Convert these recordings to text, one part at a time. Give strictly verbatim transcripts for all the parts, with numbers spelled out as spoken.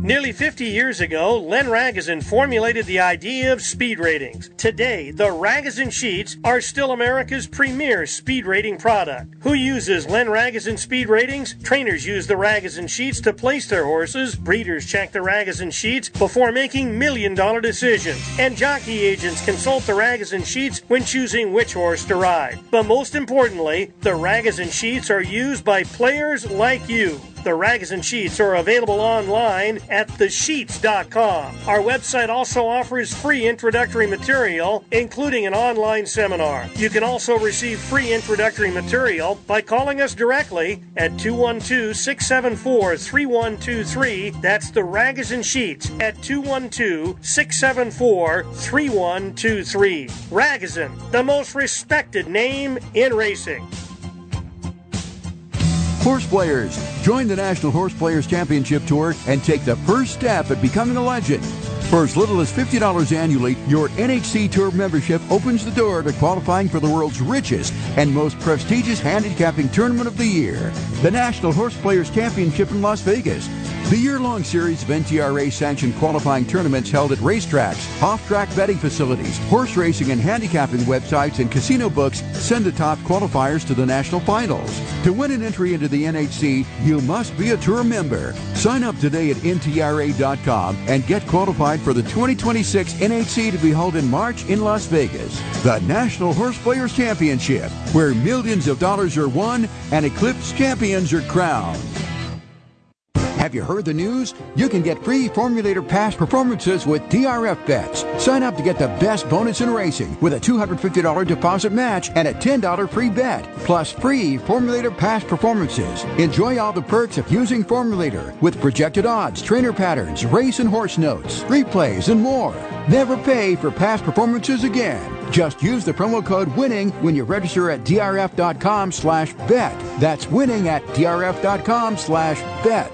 Nearly fifty years ago, Len Ragozin formulated the idea of speed ratings. Today, the Ragozin sheets are still America's premier speed rating product. Who uses Len Ragozin speed ratings? Trainers use the Ragozin sheets to place their horses. Breeders check the Ragozin sheets before making million-dollar decisions. And jockey agents consult the Ragozin sheets when choosing which horse to ride. But most importantly, the Ragozin sheets are used by players like you. The Ragozin sheets are available online at the sheets dot com. Our website also offers free introductory material, including an online seminar. You can also receive free introductory material by calling us directly at two one two, six seven four, three one two three. That's the Ragozin sheets at two one two, six seven four, three one two three. Ragozin, the most respected name in racing. Horse players, join the National Horse Players Championship Tour and take the first step at becoming a legend. For as little as fifty dollars annually, your N H C Tour membership opens the door to qualifying for the world's richest and most prestigious handicapping tournament of the year, the National Horse Players Championship in Las Vegas. The year-long series of N T R A-sanctioned qualifying tournaments held at racetracks, off-track betting facilities, horse racing and handicapping websites, and casino books send the top qualifiers to the national finals. To win an entry into the N H C, you must be a tour member. Sign up today at N T R A dot com and get qualified for the twenty twenty-six N H C to be held in March in Las Vegas. The National Horse Players Championship, where millions of dollars are won and eclipsed champions are crowned. Have you heard the news? You can get free Formulator Past performances with D R F bets. Sign up to get the best bonus in racing with a two hundred fifty dollars deposit match and a ten dollars free bet, plus free Formulator Past performances. Enjoy all the perks of using Formulator with projected odds, trainer patterns, race and horse notes, replays, and more. Never pay for past performances again. Just use the promo code WINNING when you register at D R F dot com slash bet. That's winning at D R F dot com slash bet.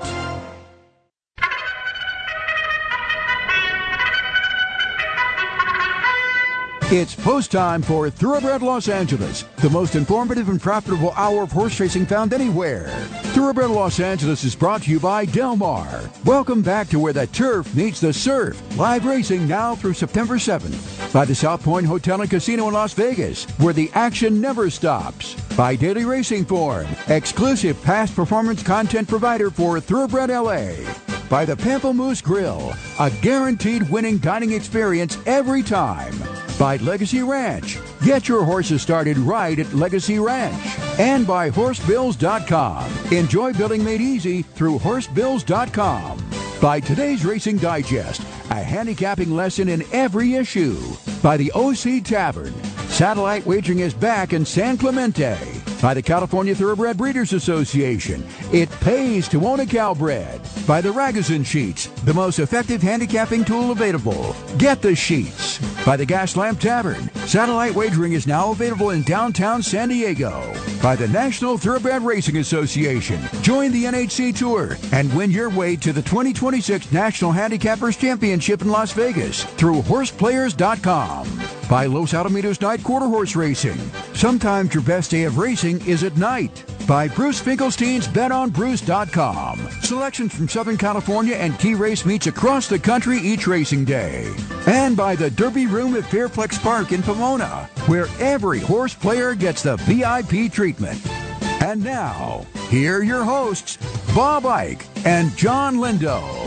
It's post time for Thoroughbred Los Angeles, the most informative and profitable hour of horse racing found anywhere. Thoroughbred Los Angeles is brought to you by Del Mar. Welcome back to where the turf meets the surf. Live racing now through September seventh. By the South Point Hotel and Casino in Las Vegas, where the action never stops. By Daily Racing Form, exclusive past performance content provider for Thoroughbred L A. By the Pamplemousse Grill, a guaranteed winning dining experience every time. By Legacy Ranch. Get your horses started right at Legacy Ranch. And by horse bills dot com. Enjoy building made easy through horse bills dot com. By Today's Racing Digest, a handicapping lesson in every issue. By the O C Tavern. Satellite wagering is back in San Clemente. By the California Thoroughbred Breeders Association. It pays to own a Calbred. By the Ragozin Sheets, the most effective handicapping tool available. Get the sheets. By the Gaslamp Tavern. Satellite wagering is now available in downtown San Diego. By the National Thoroughbred Racing Association. Join the N H C Tour and win your way to the twenty twenty-six National Handicappers Championship in Las Vegas through horse players dot com. By Los Alamitos Night Quarter Horse Racing. Sometimes your best day of racing is at night. By Bruce Finkelstein's bet on bruce dot com. Selections from Southern California and key race meets across the country each racing day. And by the Derby Room at Fairplex Park in Pomona, where every horse player gets the V I P treatment. And now, here are your hosts, Bob Ike and John Lindo.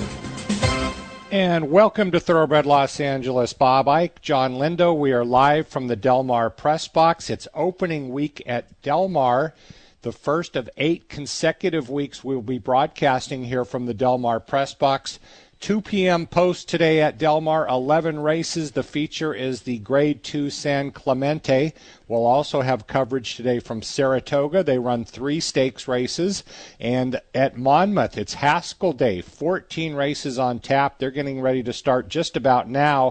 And welcome to Thoroughbred Los Angeles. Bob Ike, John Lindo. We are live from the Del Mar Press Box. It's opening week at Del Mar. The first of eight consecutive weeks we'll be broadcasting here from the Del Mar Press Box. two p.m. post today at Del Mar, eleven races. The feature is the Grade two San Clemente. We'll also have coverage today from Saratoga. They run three stakes races. And at Monmouth, it's Haskell Day, fourteen races on tap. They're getting ready to start just about now.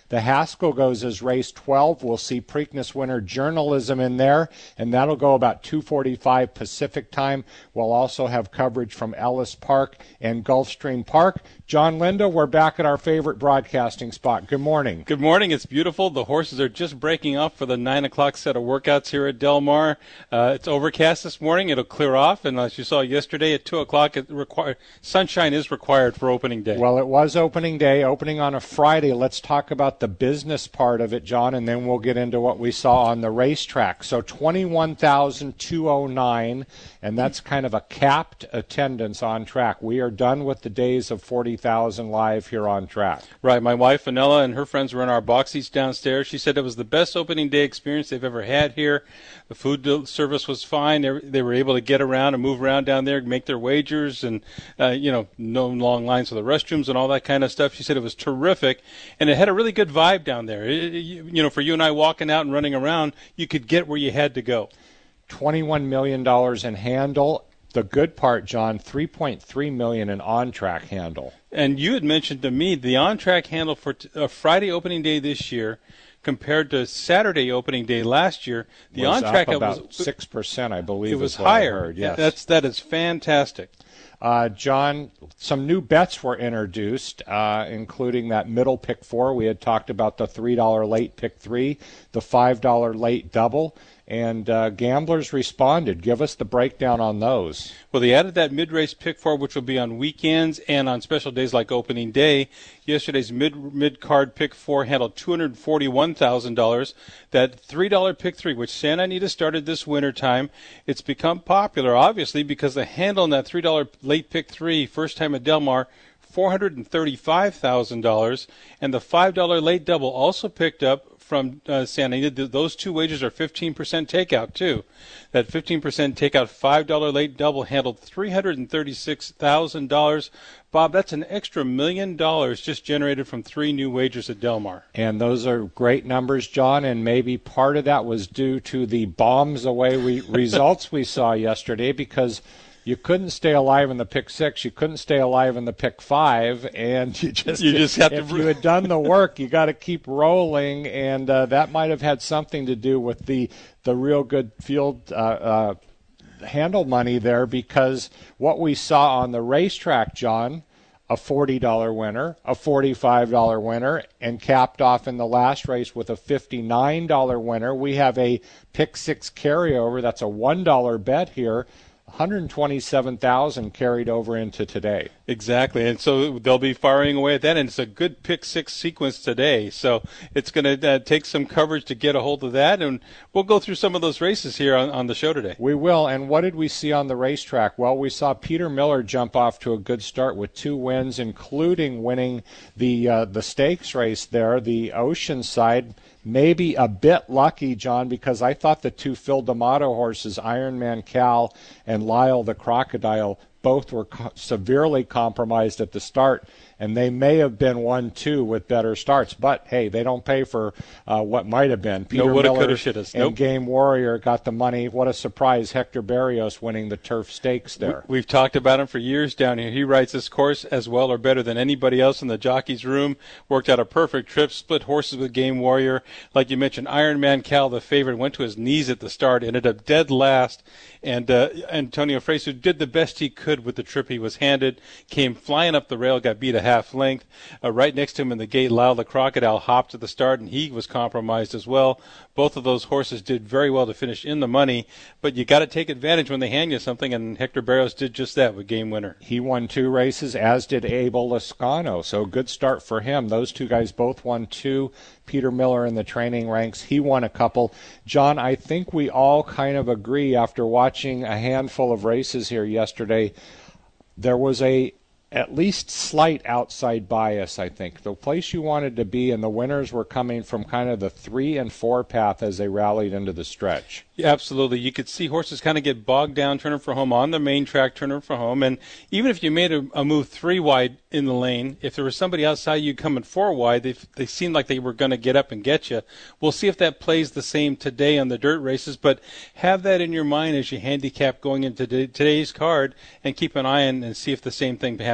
The Haskell goes as race twelve. We'll see Preakness winner Journalism in there, and that'll go about two forty-five Pacific time. We'll also have coverage from Ellis Park and Gulfstream Park. John Lindo, we're back at our favorite broadcasting spot. Good morning. Good morning. It's beautiful. The horses are just breaking off for the nine o'clock set of workouts here at Del Mar. Uh, it's overcast this morning. It'll clear off, and as you saw yesterday at two o'clock, it require, sunshine is required for opening day. Well, it was opening day, opening on a Friday. Let's talk about the business part of it, John, and then we'll get into what we saw on the racetrack. So twenty-one thousand two hundred nine, and that's kind of a capped attendance on track. We are done with the days of forty thousand live here on track. Right. My wife, Vanilla, and her friends were in our box seats downstairs. She said it was the best opening day experience they've ever had here. The food service was fine. They were able to get around and move around down there, make their wagers, and, uh, you know, no long lines for the restrooms and all that kind of stuff. She said it was terrific, and it had a really good vibe down there. It, you know, for you and I walking out and running around, you could get where you had to go. twenty-one million dollars in handle. The good part, John, three point three million dollars in on-track handle. And you had mentioned to me the on-track handle for t- a Friday opening day this year compared to Saturday opening day last year. The was on-track up about was six percent, I believe. It was is what I higher. heard, yes. That's that is fantastic. Uh, John, some new bets were introduced, uh, including that middle pick four. We had talked about the three dollar late pick three, the five dollar late double, and uh, gamblers responded. Give us the breakdown on those. Well, they added that mid-race pick four, which will be on weekends and on special days like opening day. Yesterday's mid mid-card pick four handled two hundred forty-one thousand dollars. That three dollar pick three, which Santa Anita started this wintertime, it's become popular, obviously, because the handle on that three dollar late pick three, first time at Del Mar, four hundred thirty-five thousand dollars. And the five dollar late double also picked up from uh, Santa Anita. Those two wagers are fifteen percent takeout, too. That fifteen percent takeout five dollar late double handled three hundred thirty-six thousand dollars. Bob, that's an extra million dollars just generated from three new wagers at Del Mar. And those are great numbers, John, and maybe part of that was due to the bombs away we, results we saw yesterday, because you couldn't stay alive in the pick six, you couldn't stay alive in the pick five, and you just, you just have if to... you had done the work, you got to keep rolling, and uh, that might have had something to do with the the real good field uh, uh, handle money there, because what we saw on the racetrack, John, a forty dollar winner, a forty-five dollar winner, and capped off in the last race with a fifty-nine dollar winner. We have a pick six carryover. That's a one dollar bet here. one hundred twenty-seven thousand carried over into today. Exactly, and so they'll be firing away at that, and it's a good pick six sequence today. So it's going to uh, take some coverage to get a hold of that, and we'll go through some of those races here on, on the show today. We will, and what did we see on the racetrack? Well, we saw Peter Miller jump off to a good start with two wins, including winning the uh, the stakes race there, the Oceanside. Maybe a bit lucky, John, because I thought the two Phil D'Amato horses, Ironman Cal and Lyle the Crocodile, both were co- severely compromised at the start, and they may have been one two with better starts. But, hey, they don't pay for uh, what might have been. Peter no, woulda, Miller coulda, shoulda. and Nope. Game Warrior got the money. What a surprise, Hector Barrios winning the Turf Stakes there. We, we've talked about him for years down here. He rides this course as well or better than anybody else in the jockey's room. Worked out a perfect trip, split horses with Game Warrior. Like you mentioned, Ironman Cal, the favorite, went to his knees at the start, ended up dead last. And uh, Antonio Fresu did the best he could with the trip he was handed, came flying up the rail, got beat a half length. Uh, right next to him in the gate, Lyle the Crocodile hopped to the start, and he was compromised as well. Both of those horses did very well to finish in the money, but you got to take advantage when they hand you something, and Hector Barrios did just that with Game Winner. He won two races, as did Abel Lascano, so good start for him. Those two guys both won two. Peter Miller in the training ranks, he won a couple. John, I think we all kind of agree after watching a handful of races here yesterday, there was a at least slight outside bias, I think. The place you wanted to be, and the winners were coming from kind of the three and four path as they rallied into the stretch. Yeah, absolutely. You could see horses kind of get bogged down, turning for home on the main track, turning for home. And even if you made a, a move three wide in the lane, if there was somebody outside you coming four wide, they they seemed like they were going to get up and get you. We'll see if that plays the same today on the dirt races, but have that in your mind as you handicap going into today's card, and keep an eye on and see if the same thing happens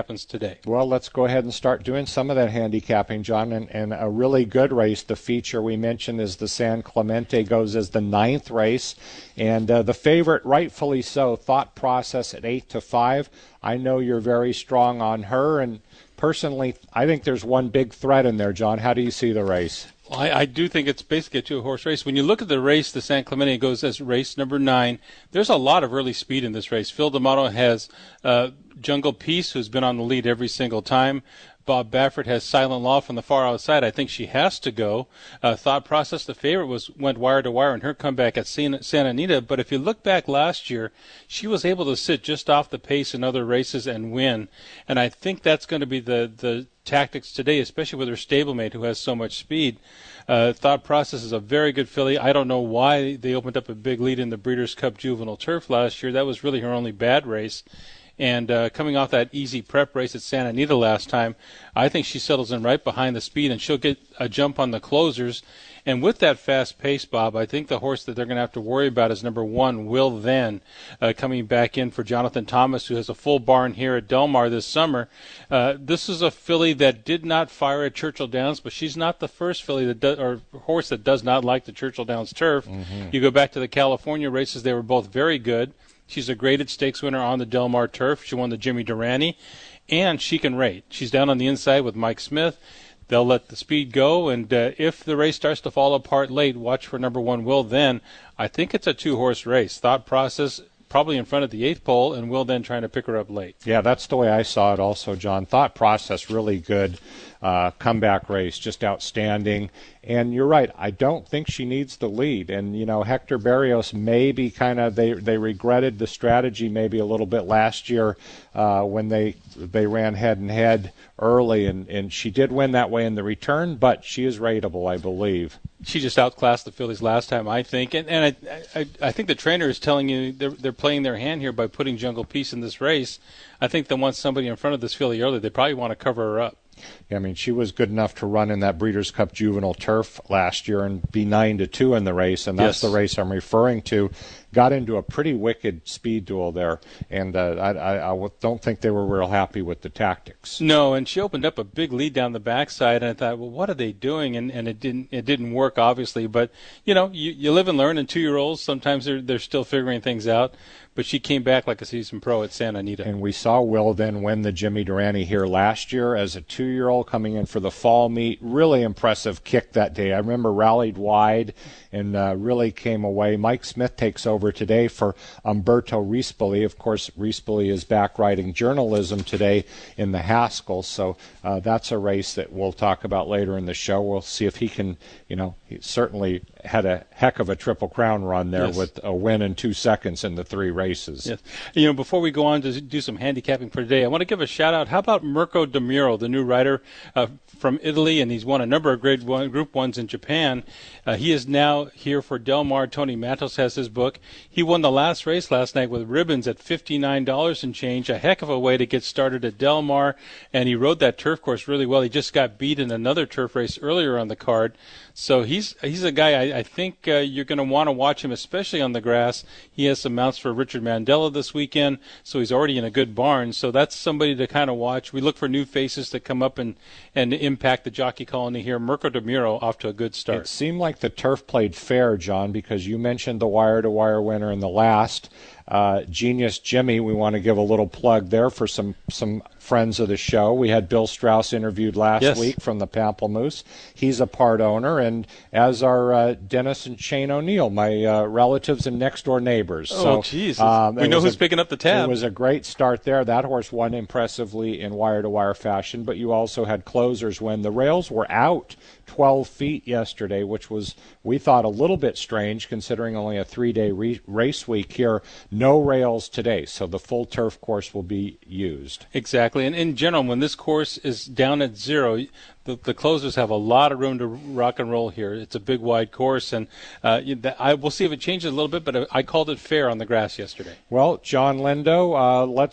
happens today. Well, let's go ahead and start doing some of that handicapping, John. And, and a really good race, the feature we mentioned is the San Clemente, goes as the ninth race. And uh, the favorite, rightfully so, Thought Process at eight to five. I know you're very strong on her, and personally, I think there's one big threat in there, John. How do you see the race? Well, I, I do think it's basically a two-horse race. When you look at the race, the San Clemente goes as race number nine. There's a lot of early speed in this race. Phil D'Amato has uh, Jungle Peace, who's been on the lead every single time. Bob Baffert has Silent Law from the far outside. I think she has to go. Uh, Thought Process, the favorite, was went wire to wire in her comeback at Santa Anita. But if you look back last year, she was able to sit just off the pace in other races and win. And I think that's going to be the, the tactics today, especially with her stablemate who has so much speed. Uh, Thought Process is a very good filly. I don't know why they opened up a big lead in the Breeders' Cup Juvenile Turf last year. That was really her only bad race. And uh, coming off that easy prep race at Santa Anita last time, I think she settles in right behind the speed, and she'll get a jump on the closers. And with that fast pace, Bob, I think the horse that they're going to have to worry about is number one, Will Then, uh, coming back in for Jonathan Thomas, who has a full barn here at Del Mar this summer. Uh, this is a filly that did not fire at Churchill Downs, but she's not the first filly that does, or horse that does not like the Churchill Downs turf. Mm-hmm. You go back to the California races; they were both very good. She's a graded stakes winner on the Del Mar turf. She won the Jimmy Durante, and she can rate. She's down on the inside with Mike Smith. They'll let the speed go, and uh, if the race starts to fall apart late, watch for number one, Will Then. I think it's a two-horse race. Thought Process probably in front of the eighth pole, and Will Then trying to pick her up late. Yeah, that's the way I saw it also, John. Thought Process, really good. Uh, comeback race, just outstanding. And you're right, I don't think she needs the lead. And, you know, Hector Berrios maybe kind of, they they regretted the strategy maybe a little bit last year uh, when they they ran head-and-head early. And, and she did win that way in the return, but she is rateable, I believe. She just outclassed the fillies last time, I think. And, and I, I I think the trainer is telling you they're, they're playing their hand here by putting Jungle Peace in this race. I think they want somebody in front of this filly early. They probably want to cover her up. I mean, she was good enough to run in that Breeders' Cup Juvenile Turf last year and be nine to two in the race, and that's yes. the race I'm referring to. Got into a pretty wicked speed duel there, and uh, I, I, I don't think they were real happy with the tactics. No, and she opened up a big lead down the backside, and I thought, well, what are they doing? And, and it didn't it didn't work, obviously. But you know, you, you live and learn. And two-year-olds sometimes they're they're still figuring things out. But she came back like a seasoned pro at Santa Anita. And we saw Will Then win the Jimmy Durante here last year as a two-year-old coming in for the fall meet. Really impressive kick that day. I remember rallied wide and uh, really came away. Mike Smith takes over today for Umberto Rispoli. Of course, Rispoli is back writing journalism today in the Haskell. So uh, that's a race that we'll talk about later in the show. We'll see if he can, you know, he certainly had a heck of a Triple Crown run there yes. with a win in two seconds in the three races. Yes. You know, before we go on to do some handicapping for today, I want to give a shout-out. How about Mirko De Muro, the new rider uh, from Italy, and he's won a number of grade one, Group ones in Japan. Uh, he is now here for Del Mar. Tony Matos has his book. He won the last race last night with ribbons at fifty-nine dollars and change, a heck of a way to get started at Del Mar, and he rode that turf course really well. He just got beat in another turf race earlier on the card. So he's he's a guy I, I think uh, you're going to want to watch him, especially on the grass. He has some mounts for Richard Mandela this weekend, so he's already in a good barn. So that's somebody to kind of watch. We look for new faces to come up and, and impact the jockey colony here. Mirko De Muro off to a good start. It seemed like the turf played fair, John, because you mentioned the wire-to-wire winner in the last. Uh, Genius Jimmy, we want to give a little plug there for some, some friends of the show. We had Bill Strauss interviewed last yes. week from the Pamplemousse. He's a part owner, and as are uh, Dennis and Shane O'Neill, my uh, relatives and next-door neighbors. Oh, jeez. So, um, we know who's a, picking up the tab. It was a great start there. That horse won impressively in wire-to-wire fashion, but you also had closers when the rails were out twelve feet yesterday, which was, we thought, a little bit strange considering only a three-day re- race week here. No rails today, so the full turf course will be used. Exactly. And in general, when this course is down at zero, the, the closers have a lot of room to rock and roll here. It's a big, wide course, and uh, I we'll see if it changes a little bit, but I called it fair on the grass yesterday. Well, John Lindo, uh, let's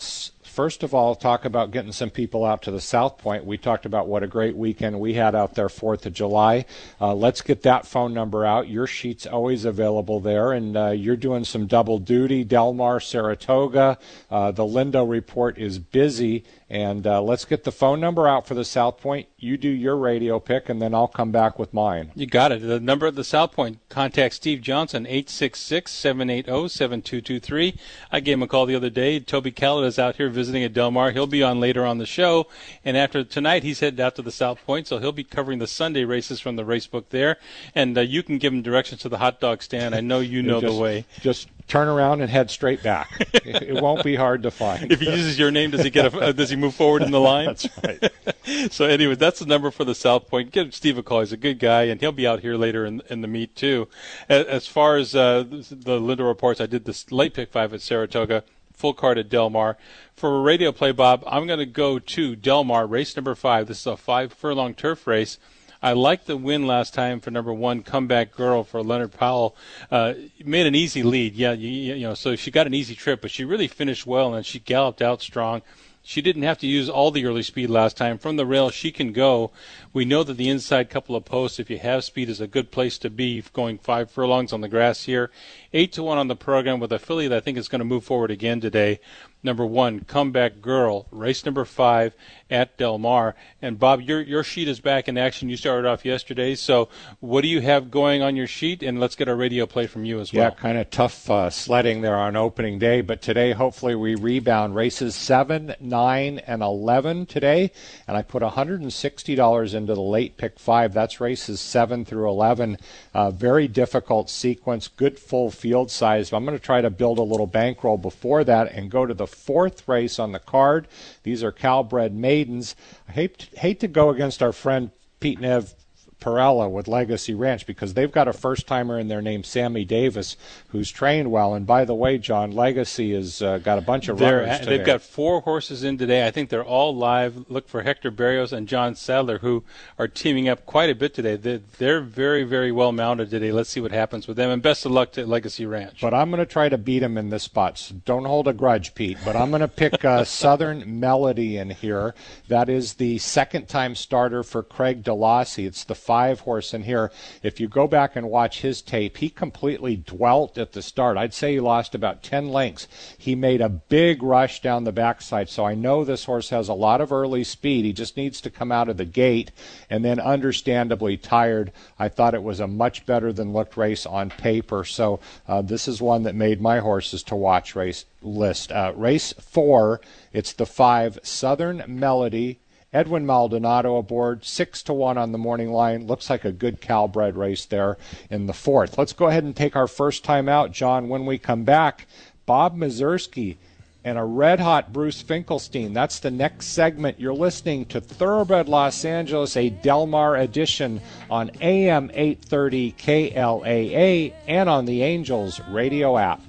first of all talk about getting some people out to the South Point. We talked about what a great weekend we had out there fourth of July. Uh, let's get that phone number out. Your sheet's always available there, and uh, you're doing some double duty, Del Mar, Saratoga. Uh, the Lindo report is busy, and uh, let's get the phone number out for the South Point. You do your radio pick, and then I'll come back with mine. You got it. The number at the South Point, contact Steve Johnson, eight six six, seven eight zero, seven two two three. I gave him a call the other day. Toby Callett is out here visiting at Del Mar. He'll be on later on the show. And after tonight, he's headed out to the South Point, so he'll be covering the Sunday races from the race book there. And uh, you can give him directions to the hot dog stand. I know you know just, the way. Just turn around and head straight back. it, it won't be hard to find. If he uses your name, does he get a, uh, does he move forward in the line? That's right. So anyway, that's the number for the South Point. Give Steve a call. He's a good guy, and he'll be out here later in, in the meet too. As, as far as uh, the Lindo reports, I did this late pick five at Saratoga, full card at Del Mar. For a radio play, Bob, I'm going to go to Del Mar, race number five. This is a five furlong turf race. I liked the win last time for number one, Comeback Girl, for Leonard Powell. Uh, made an easy lead, yeah, you, you know, so she got an easy trip, but she really finished well, and she galloped out strong. She didn't have to use all the early speed last time. From the rail, she can go. We know that the inside couple of posts, if you have speed, is a good place to be, going five furlongs on the grass here. Eight to one on the program with a filly that I think is going to move forward again today. Number one, Comeback Girl, race number five at Del Mar. And Bob, your your sheet is back in action. You started off yesterday, so what do you have going on your sheet? And let's get a radio play from you as well. Yeah, kind of tough uh, sledding there on opening day, but today hopefully we rebound. Races seven, nine, and eleven today, and I put one hundred sixty dollars into the late pick five. That's races seven through eleven. Uh, very difficult sequence, good full field size. I'm going to try to build a little bankroll before that and go to the fourth race on the card. These are Calbred maidens. I hate, hate to go against our friend Pete Nev Perella with Legacy Ranch because they've got a first-timer in their name, Sammy Davis, who's trained well. And by the way, John, Legacy has uh, got a bunch of they're, runners today. They've got four horses in today. I think they're all live. Look for Hector Barrios and John Sadler, who are teaming up quite a bit today. They're, they're very, very well mounted today. Let's see what happens with them. And best of luck to Legacy Ranch. But I'm going to try to beat them in this spot. So don't hold a grudge, Pete. But I'm going to pick uh, Southern Melody in here. That is the second-time starter for Craig DeLossie. It's the five-horse in here. If you go back and watch his tape, he completely dwelt at the start. I'd say he lost about ten lengths. He made a big rush down the backside, so I know this horse has a lot of early speed. He just needs to come out of the gate, and then understandably tired. I thought it was a much better than looked race on paper, so uh, this is one that made my horses to watch race list. Uh, race four, it's the five, Southern Melody. Edwin Maldonado aboard, six to one on the morning line. Looks like a good Calbred race there in the fourth. Let's go ahead and take our first time out, John. When we come back, Bob Mazursky and a red-hot Bruce Finkelstein. That's the next segment. You're listening to Thoroughbred Los Angeles, a Del Mar edition on A M eight thirty K L A A and on the Angels radio app.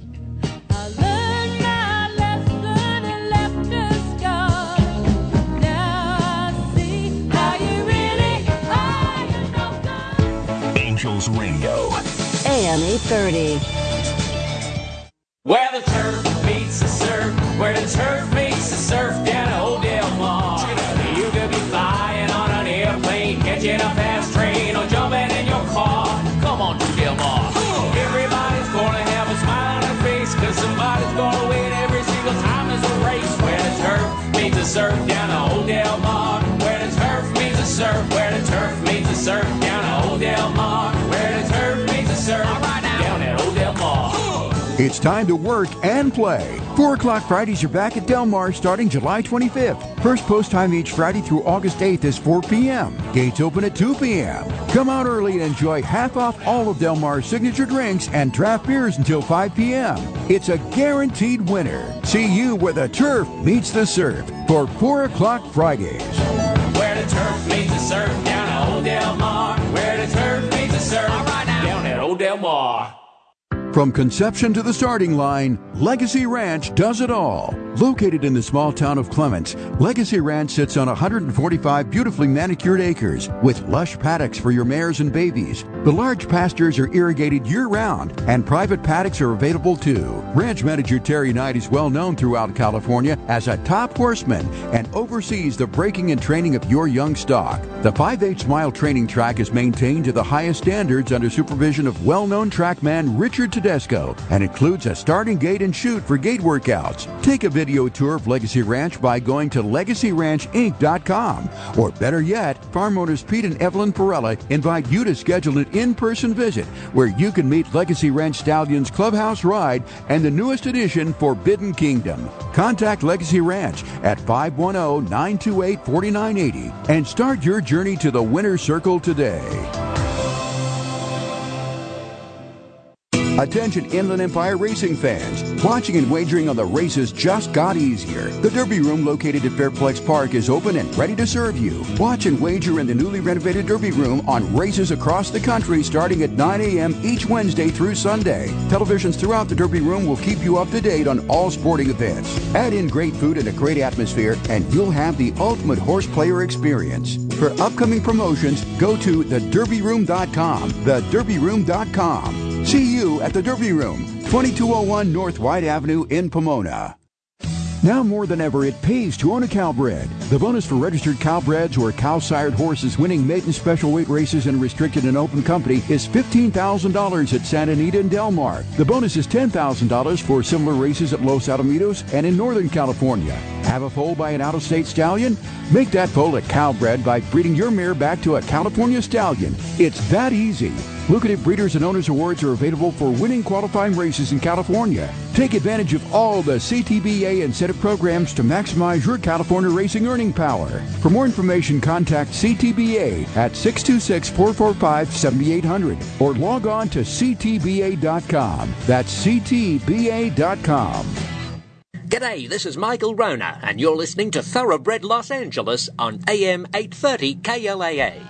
Angels Radio. A M eight thirty. Where the turf meets the surf, where the turf meets the surf down at Old Del Mar. You could be flying on an airplane, catching a fast train, or jumping in your car. Come on to Del Mar. Everybody's gonna have a smile on their face, cause somebody's gonna win every single time there's a race. Where the turf meets the surf down at Old Del Mar. Where the turf meets the surf, where the turf meets the surf down at Old Del Mar. Where the turf meets the surf down at Old Del Mar. It's time to work and play. four o'clock Fridays are back at Del Mar starting July twenty-fifth. First post time each Friday through August eighth is four p.m. Gates open at two p.m. Come out early and enjoy half off all of Del Mar's signature drinks and draft beers until five p.m. It's a guaranteed winner. See you where the turf meets the surf for four o'clock Fridays. Where the turf meets the surf down at Old Del Mar. Where the turf meets the surf down at Old Del Mar. From conception to the starting line, Legacy Ranch does it all. Located in the small town of Clements, Legacy Ranch sits on one hundred forty-five beautifully manicured acres with lush paddocks for your mares and babies. The large pastures are irrigated year-round, and private paddocks are available too. Ranch manager Terry Knight is well known throughout California as a top horseman and oversees the breaking and training of your young stock. The five eighths mile training track is maintained to the highest standards under supervision of well-known trackman Richard Tedesco and includes a starting gate and chute for gate workouts. Take a video tour of Legacy Ranch by going to legacy ranch inc dot com. Or better yet, farm owners Pete and Evelyn Perella invite you to schedule an in-person visit where you can meet Legacy Ranch Stallions Clubhouse Ride and the newest edition, Forbidden Kingdom. Contact Legacy Ranch at five one zero, nine two eight, four nine eight zero and start your journey to the winner's circle today. Attention Inland Empire racing fans. Watching and wagering on the races just got easier. The Derby Room located at Fairplex Park is open and ready to serve you. Watch and wager in the newly renovated Derby Room on races across the country starting at nine a.m. each Wednesday through Sunday. Televisions throughout the Derby Room will keep you up to date on all sporting events. Add in great food and a great atmosphere and you'll have the ultimate horse player experience. For upcoming promotions, go to the derby room dot com. the derby room dot com. See you at the Derby Room, twenty-two oh one North White Avenue in Pomona. Now more than ever, it pays to own a Calbred. The bonus for registered Calbreds or cow-sired horses winning maiden special weight races in restricted and open company is fifteen thousand dollars at Santa Anita and Del Mar. The bonus is ten thousand dollars for similar races at Los Alamitos and in Northern California. Have a foal by an out-of-state stallion? Make that foal a Calbred by breeding your mare back to a California stallion. It's that easy. Lucrative Breeders and Owners Awards are available for winning qualifying races in California. Take advantage of all the C T B A incentive programs to maximize your California racing earning power. For more information, contact C T B A at six two six, four four five, seven eight zero zero or log on to c t b a dot com. That's c t b a dot com. G'day, this is Michael Rona, and you're listening to Thoroughbred Los Angeles on A M eight thirty K L A A.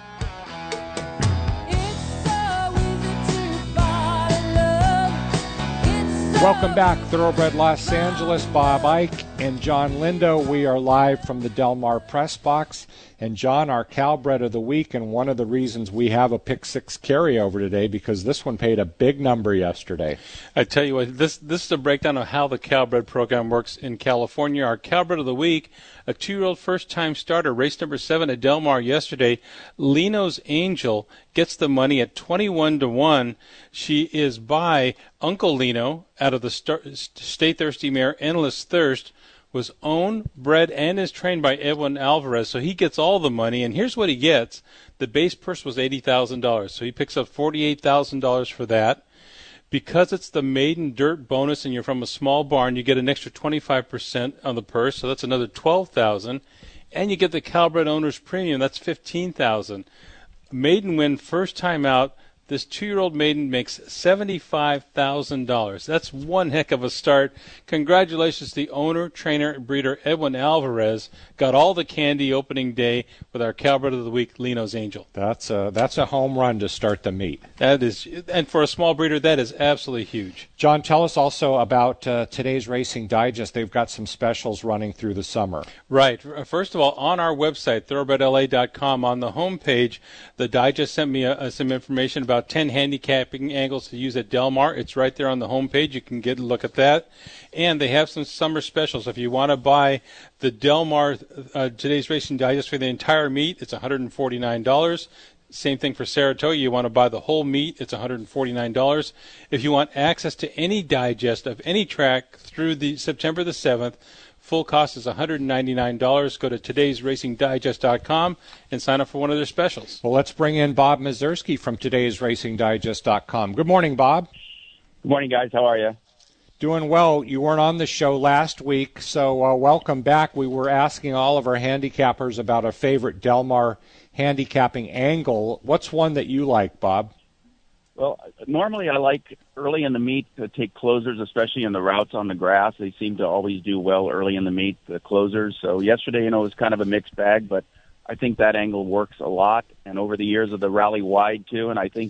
Welcome back, Thoroughbred Los Angeles. Bob Ike and John Lindo. We are live from the Del Mar Press Box. And John, our Calbred of the week, and one of the reasons we have a pick six carryover today because this one paid a big number yesterday. I tell you what, this this is a breakdown of how the Calbred program works in California. Our Calbred of the week, a two-year-old first-time starter, race number seven at Del Mar yesterday. Lino's Angel gets the money at twenty-one to one. She is by Uncle Lino out of the Star- Stay Thirsty mare Endless Thirst. Was owned, bred, and is trained by Edwin Alvarez, so he gets all the money. And here's what he gets. The base purse was eighty thousand dollars, so he picks up forty-eight thousand dollars for that. Because it's the maiden dirt bonus and you're from a small barn, you get an extra twenty-five percent on the purse, so that's another twelve thousand dollars. And you get the Calbred Owner's Premium, that's fifteen thousand dollars. Maiden win first time out. This two-year-old maiden makes seventy-five thousand dollars. That's one heck of a start. Congratulations to the owner, trainer, and breeder, Edwin Alvarez. Got all the candy opening day with our Calbred of the Week, Lino's Angel. That's a, that's a home run to start the meet. That is, and for a small breeder, that is absolutely huge. John, tell us also about uh, today's Racing Digest. They've got some specials running through the summer. Right. First of all, on our website, thoroughbred l a dot com, on the homepage, the Digest sent me uh, some information about About ten handicapping angles to use at Del Mar. It's right there on the homepage. You can get a look at that. And they have some summer specials. If you want to buy the Del Mar uh, Today's Racing Digest for the entire meet, it's one hundred forty-nine dollars. Same thing for Saratoga. You want to buy the whole meet, it's one hundred forty-nine dollars. If you want access to any digest of any track through the September the seventh, full cost is one hundred ninety-nine dollars. Go to todays racing digest dot com and sign up for one of their specials. Well, let's bring in Bob Mazursky from todays racing digest dot com. Good morning, Bob. Good morning, guys. How are you? Doing well. You weren't on the show last week, so uh, welcome back. We were asking all of our handicappers about a favorite Del Mar handicapping angle. What's one that you like, Bob? Well, normally I like early in the meet to take closers, especially in the routes on the grass. They seem to always do well early in the meet, the closers. So yesterday, you know, it was kind of a mixed bag, but I think that angle works a lot. And over the years of the rally wide, too, and I think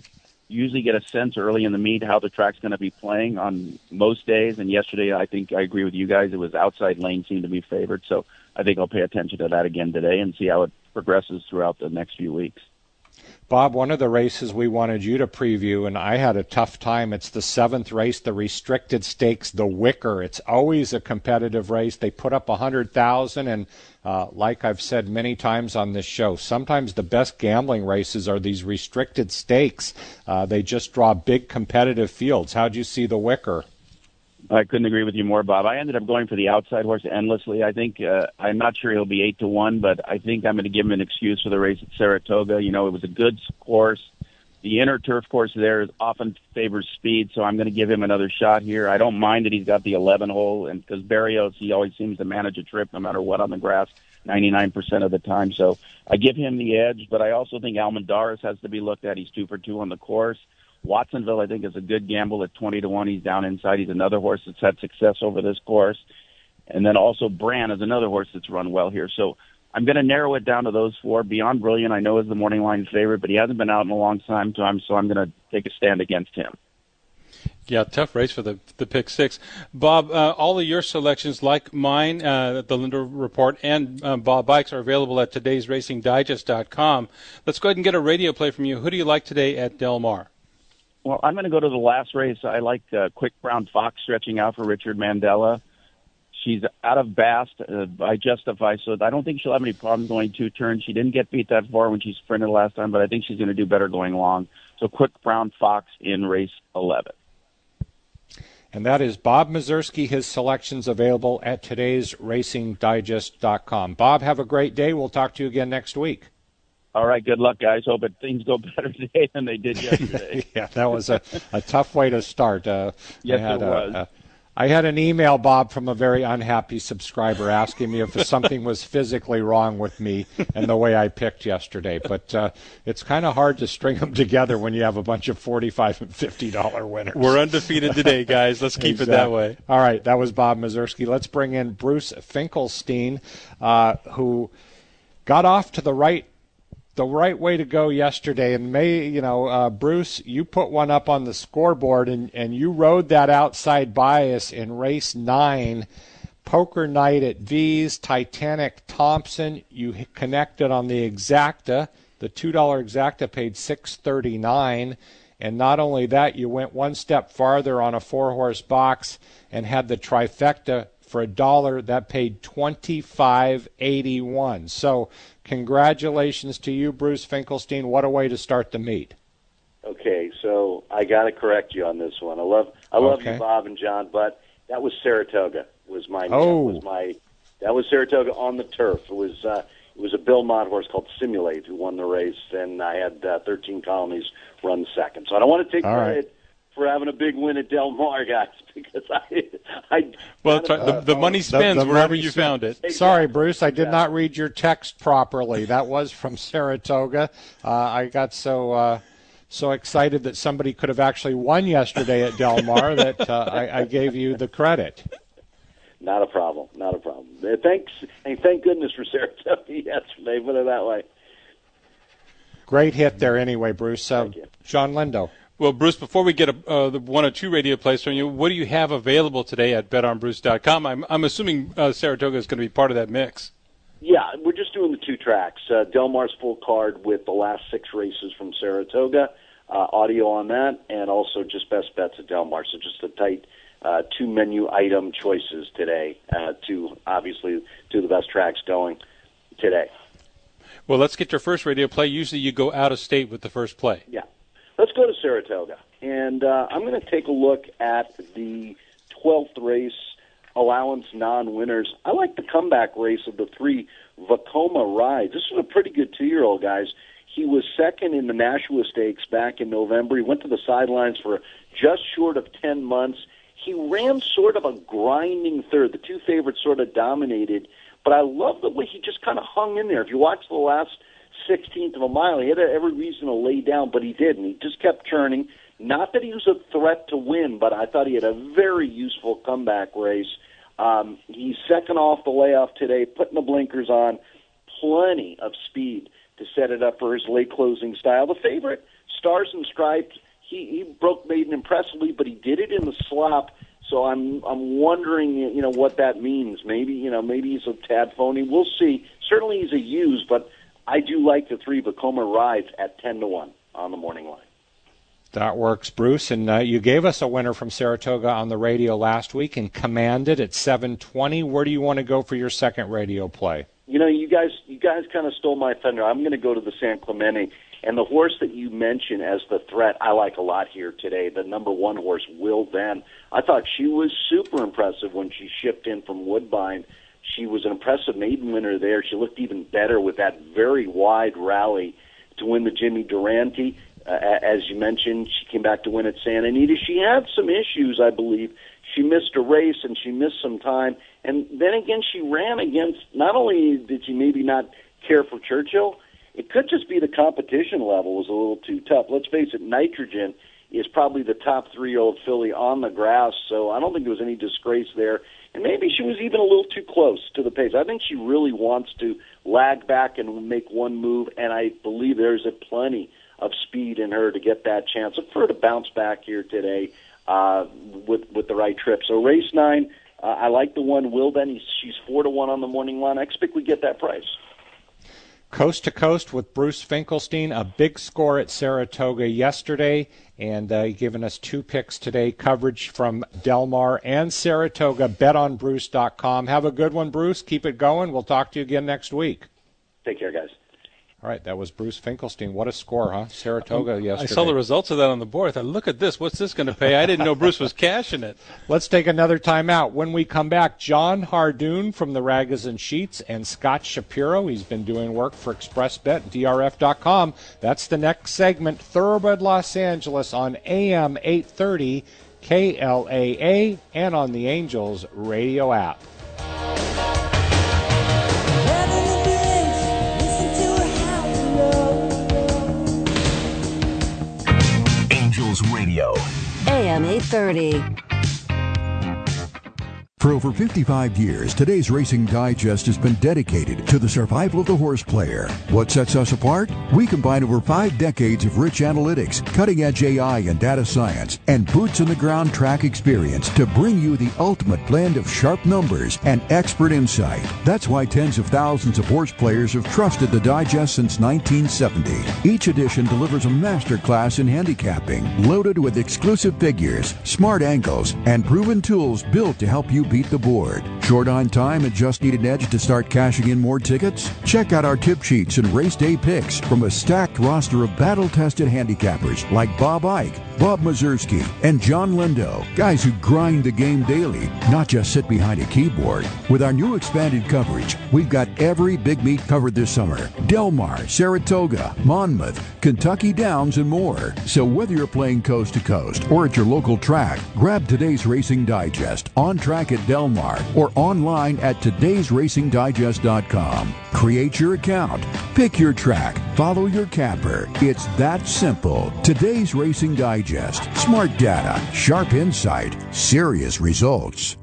usually get a sense early in the meet how the track's going to be playing on most days. And yesterday, I think I agree with you guys. It was outside lane seemed to be favored. So I think I'll pay attention to that again today and see how it progresses throughout the next few weeks. Bob, one of the races we wanted you to preview, and I had a tough time, it's the seventh race, the Restricted Stakes, the Wicker. It's always a competitive race. They put up one hundred thousand dollars, and uh, like I've said many times on this show, sometimes the best gambling races are these Restricted Stakes. Uh, they just draw big competitive fields. How'd you see the Wicker? I couldn't agree with you more, Bob. I ended up going for the outside horse Endlessly. I think uh, I'm not sure he'll be eight to one, but I think I'm going to give him an excuse for the race at Saratoga. You know, it was a good course. The inner turf course there often favors speed, so I'm going to give him another shot here. I don't mind that he's got the eleven hole, and because Barrios, he always seems to manage a trip no matter what on the grass, ninety-nine percent of the time. So I give him the edge, but I also think Almendares has to be looked at. He's two for two on the course. Watsonville, I think, is a good gamble at twenty to one. He's down inside. He's another horse that's had success over this course. And then also Bran is another horse that's run well here. So I'm going to narrow it down to those four. Beyond Brilliant, I know, is the morning line favorite, but he hasn't been out in a long time, so I'm going to take a stand against him. Yeah, tough race for the the pick six. Bob, uh, all of your selections, like mine, uh, the Linda Report, and uh, Bob Bikes, are available at todays racing digest dot com. Let's go ahead and get a radio play from you. Who do you like today at Del Mar? Well, I'm going to go to the last race. I like uh, Quick Brown Fox stretching out for Richard Mandela. She's out of Bast uh, by Justify, so I don't think she'll have any problem going two turns. She didn't get beat that far when she sprinted last time, but I think she's going to do better going long. So Quick Brown Fox in race eleven. And that is Bob Mazursky. His selections available at todays racing digest dot com. Bob, have a great day. We'll talk to you again next week. All right, good luck, guys. Hope it, things go better today than they did yesterday. Yeah, that was a, a tough way to start. Uh, yes, I had it a, was. A, I had an email, Bob, from a very unhappy subscriber asking me if something was physically wrong with me and the way I picked yesterday. But uh, it's kind of hard to string them together when you have a bunch of forty-five and fifty dollar winners. We're undefeated today, guys. Let's keep Exactly. it that way. All right, that was Bob Mazursky. Let's bring in Bruce Finkelstein, uh, who got off to the right the right way to go yesterday. And may, you know, uh, Bruce, you put one up on the scoreboard, and, and you rode that outside bias in race nine, Poker Night at V's, Titanic Thompson. You connected on the exacta. The two dollar exacta paid six thirty-nine. And not only that, you went one step farther on a four-horse box and had the trifecta for a dollar that paid twenty-five eighty-one. So congratulations to you, Bruce Finkelstein. What a way to start the meet. Okay, so I got to correct you on this one. I love, I love Okay. you, Bob and John, but that was Saratoga. Was my Oh. was my that was Saratoga on the turf. It was uh, it was a Bill Mott horse called Simulate who won the race, and I had uh, thirteen Colonies run second. So I don't want to take All credit right. for having a big win at Del Mar, guys, because I I Well, try, the, the money spends the wherever money you spin- found it. Sorry, Bruce, I did not read your text properly. That was from Saratoga. Uh, I got so uh, so excited that somebody could have actually won yesterday at Del Mar that uh, I, I gave you the credit. Not a problem. Not a problem. Uh, Thanks, and thank goodness for Saratoga yesterday. Put it that way. Great hit there anyway, Bruce. Uh, Thank you. John Lindo. Well, Bruce, before we get a, uh, the one or two radio plays from you, what do you have available today at bet on bruce dot com? I'm, I'm assuming uh, Saratoga is going to be part of that mix. Yeah, we're just doing the two tracks. Uh, Del Mar's full card with the last six races from Saratoga, uh, audio on that, and also just best bets at Del Mar. So just a tight uh, two menu item choices today. Uh, to obviously two of the best tracks going today. Well, let's get your first radio play. Usually you go out of state with the first play. Yeah. Let's go to Saratoga, and uh, I'm going to take a look at the twelfth race, allowance non-winners. I like the comeback race of the three Vacoma Ride. This was a pretty good two-year-old, guys. He was second in the Nashua Stakes back in November. He went to the sidelines for just short of ten months. He ran sort of a grinding third. The two favorites sort of dominated, but I love the way he just kind of hung in there. If you watch the last sixteenth of a mile, he had every reason to lay down, but he didn't. He just kept churning. Not that he was a threat to win, but I thought he had a very useful comeback race. Um, he's second off the layoff today, putting the blinkers on, plenty of speed to set it up for his late closing style. The favorite, Stars and Stripes, he, he broke maiden impressively, but he did it in the slop. So I'm I'm wondering, you know, what that means. Maybe, you know, maybe he's a tad phony. We'll see. Certainly he's a use, but I do like the three Vekoma rides at ten to one on the morning line. That works, Bruce. And uh, you gave us a winner from Saratoga on the radio last week and commanded at seven twenty. Where do you want to go for your second radio play? You know, you guys, you guys kind of stole my thunder. I'm going to go to the San Clemente. And the horse that you mentioned as the threat, I like a lot here today, the number one horse, Will Then. I thought she was super impressive when she shipped in from Woodbine. She was an impressive maiden winner there. She looked even better with that very wide rally to win the Jimmy Durante. Uh, as you mentioned, she came back to win at Santa Anita. She had some issues, I believe. She missed a race and she missed some time. And then again, she ran against, not only did she maybe not care for Churchill, it could just be the competition level was a little too tough. Let's face it, Nitrogen is probably the top three-year-old filly on the grass, so I don't think there was any disgrace there. And maybe she was even a little too close to the pace. I think she really wants to lag back and make one move, and I believe there's a plenty of speed in her to get that chance. Look for her to bounce back here today uh, with with the right trip. So race nine, uh, I like the one, Will Then. He's, she's four to one on the morning line. I expect we get that price. Coast to Coast with Bruce Finkelstein, a big score at Saratoga yesterday, and uh, giving us two picks today, coverage from Del Mar and Saratoga, bet on bruce dot com. Have a good one, Bruce. Keep it going. We'll talk to you again next week. Take care, guys. All right, that was Bruce Finkelstein. What a score, huh? Saratoga yesterday. I saw the results of that on the board. I thought, look at this. What's this going to pay? I didn't know Bruce was cashing it. Let's take another time out. When we come back, John Hardoon from the Ragas and Sheets and Scott Shapiro. He's been doing work for ExpressBet, D R F dot com. That's the next segment, Thoroughbred Los Angeles on A M eight thirty K L A A and on the Angels radio app. Radio. A M eight thirty. For over fifty-five years, Today's Racing Digest has been dedicated to the survival of the horse player. What sets us apart? We combine over five decades of rich analytics, cutting-edge A I and data science, and boots-on-the-ground track experience to bring you the ultimate blend of sharp numbers and expert insight. That's why tens of thousands of horse players have trusted the Digest since nineteen seventy. Each edition delivers a masterclass in handicapping, loaded with exclusive figures, smart angles, and proven tools built to help you beat the board. Short on time and just need an edge to start cashing in more tickets? Check out our tip sheets and race day picks from a stacked roster of battle-tested handicappers like Bob Ike, Bob Mazursky, and John Lindo, guys who grind the game daily, not just sit behind a keyboard. With our new expanded coverage, we've got every big meet covered this summer. Del Mar, Saratoga, Monmouth, Kentucky Downs, and more. So whether you're playing coast to coast or at your local track, grab Today's Racing Digest on track at Del Mar or online at todays racing digest dot com. Create your account, pick your track, follow your capper. It's that simple. Today's Racing Digest. Smart data, sharp insight, serious results.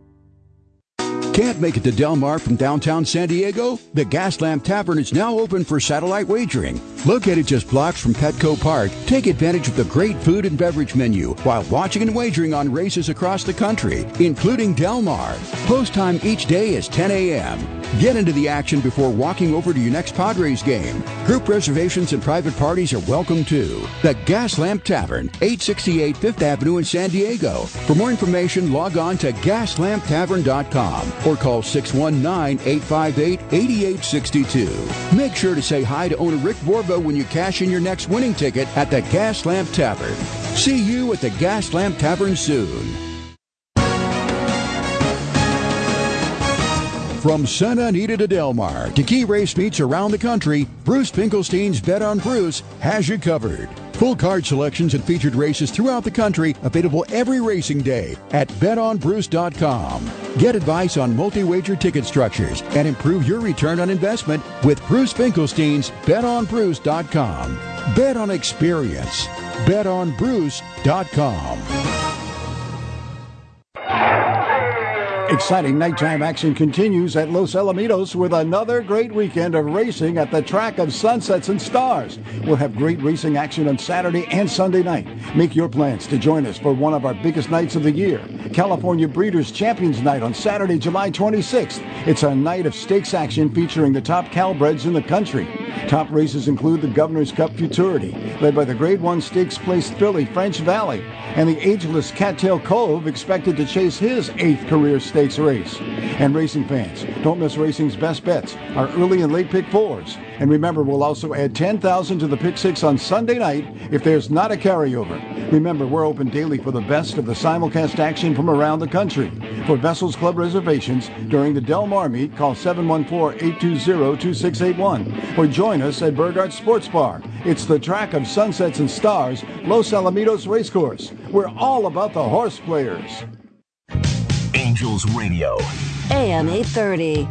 Can't make it to Del Mar from downtown San Diego? The Gaslamp Tavern is now open for satellite wagering. Located just blocks from Petco Park, take advantage of the great food and beverage menu while watching and wagering on races across the country, including Del Mar. Post time each day is ten a.m. Get into the action before walking over to your next Padres game. Group reservations and private parties are welcome too. The Gaslamp Tavern, eight sixty-eight Fifth Avenue in San Diego. For more information, log on to gaslamp tavern dot com or call six one nine, eight five eight, eight eight six two. Make sure to say hi to owner Rick Borbo when you cash in your next winning ticket at the Gaslamp Tavern. See you at the Gaslamp Tavern soon. From Santa Anita to Del Mar to key race meets around the country, Bruce Finkelstein's Bet on Bruce has you covered. Full card selections and featured races throughout the country available every racing day at bet on bruce dot com. Get advice on multi-wager ticket structures and improve your return on investment with Bruce Finkelstein's bet on bruce dot com. Bet on experience. bet on bruce dot com. Exciting nighttime action continues at Los Alamitos with another great weekend of racing at the track of Sunsets and Stars. We'll have great racing action on Saturday and Sunday night. Make your plans to join us for one of our biggest nights of the year, California Breeders' Champions Night on Saturday, July twenty-sixth. It's a night of stakes action featuring the top Calbreds in the country. Top races include the Governor's Cup Futurity, led by the Grade one Stakes Placed filly French Valley, and the ageless Cattail Cove, expected to chase his eighth career stakes race. And racing fans, don't miss racing's best bets, our early and late pick fours. And remember, we'll also add ten thousand dollars to the pick six on Sunday night if there's not a carryover. Remember, we're open daily for the best of the simulcast action from around the country. For Vessels Club reservations during the Del Mar meet, call seven one four, eight two zero, two six eight one or join us at Burghardt Sports Bar. It's the track of Sunsets and Stars, Los Alamitos Racecourse. We're all about the horse players. Angels Radio. A M eight thirty.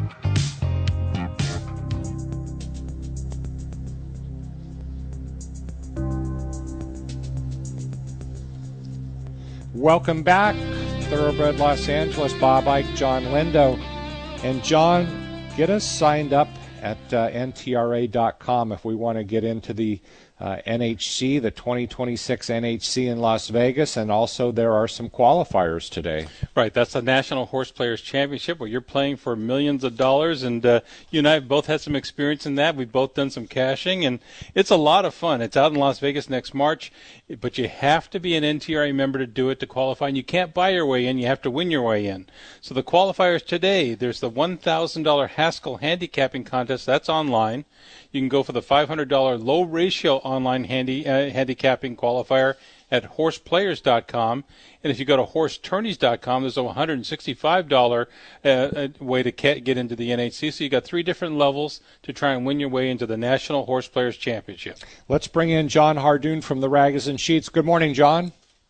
Welcome back, Thoroughbred Los Angeles. Bob Ike, John Lindo. And John, get us signed up at uh, N T R A dot com if we want to get into the uh, N H C, the twenty twenty-six N H C in Las Vegas, and also there are some qualifiers today. Right, that's the National Horse Players Championship where you're playing for millions of dollars, and uh, you and I have both had some experience in that. We've both done some cashing, and it's a lot of fun. It's out in Las Vegas next March, but you have to be an N T R A member to do it, to qualify, and you can't buy your way in. You have to win your way in. So the qualifiers today, there's the one thousand dollars Haskell Handicapping Contest. That's online. You can go for the five hundred dollars low ratio online handy, uh, handicapping qualifier at horse players dot com. And if you go to horse tourneys dot com, there's a one hundred sixty-five dollars uh, way to get into the N H C. So you got three different levels to try and win your way into the National Horse Players Championship. Let's bring in John Hardoon from the Rags and Sheets. Good morning, John.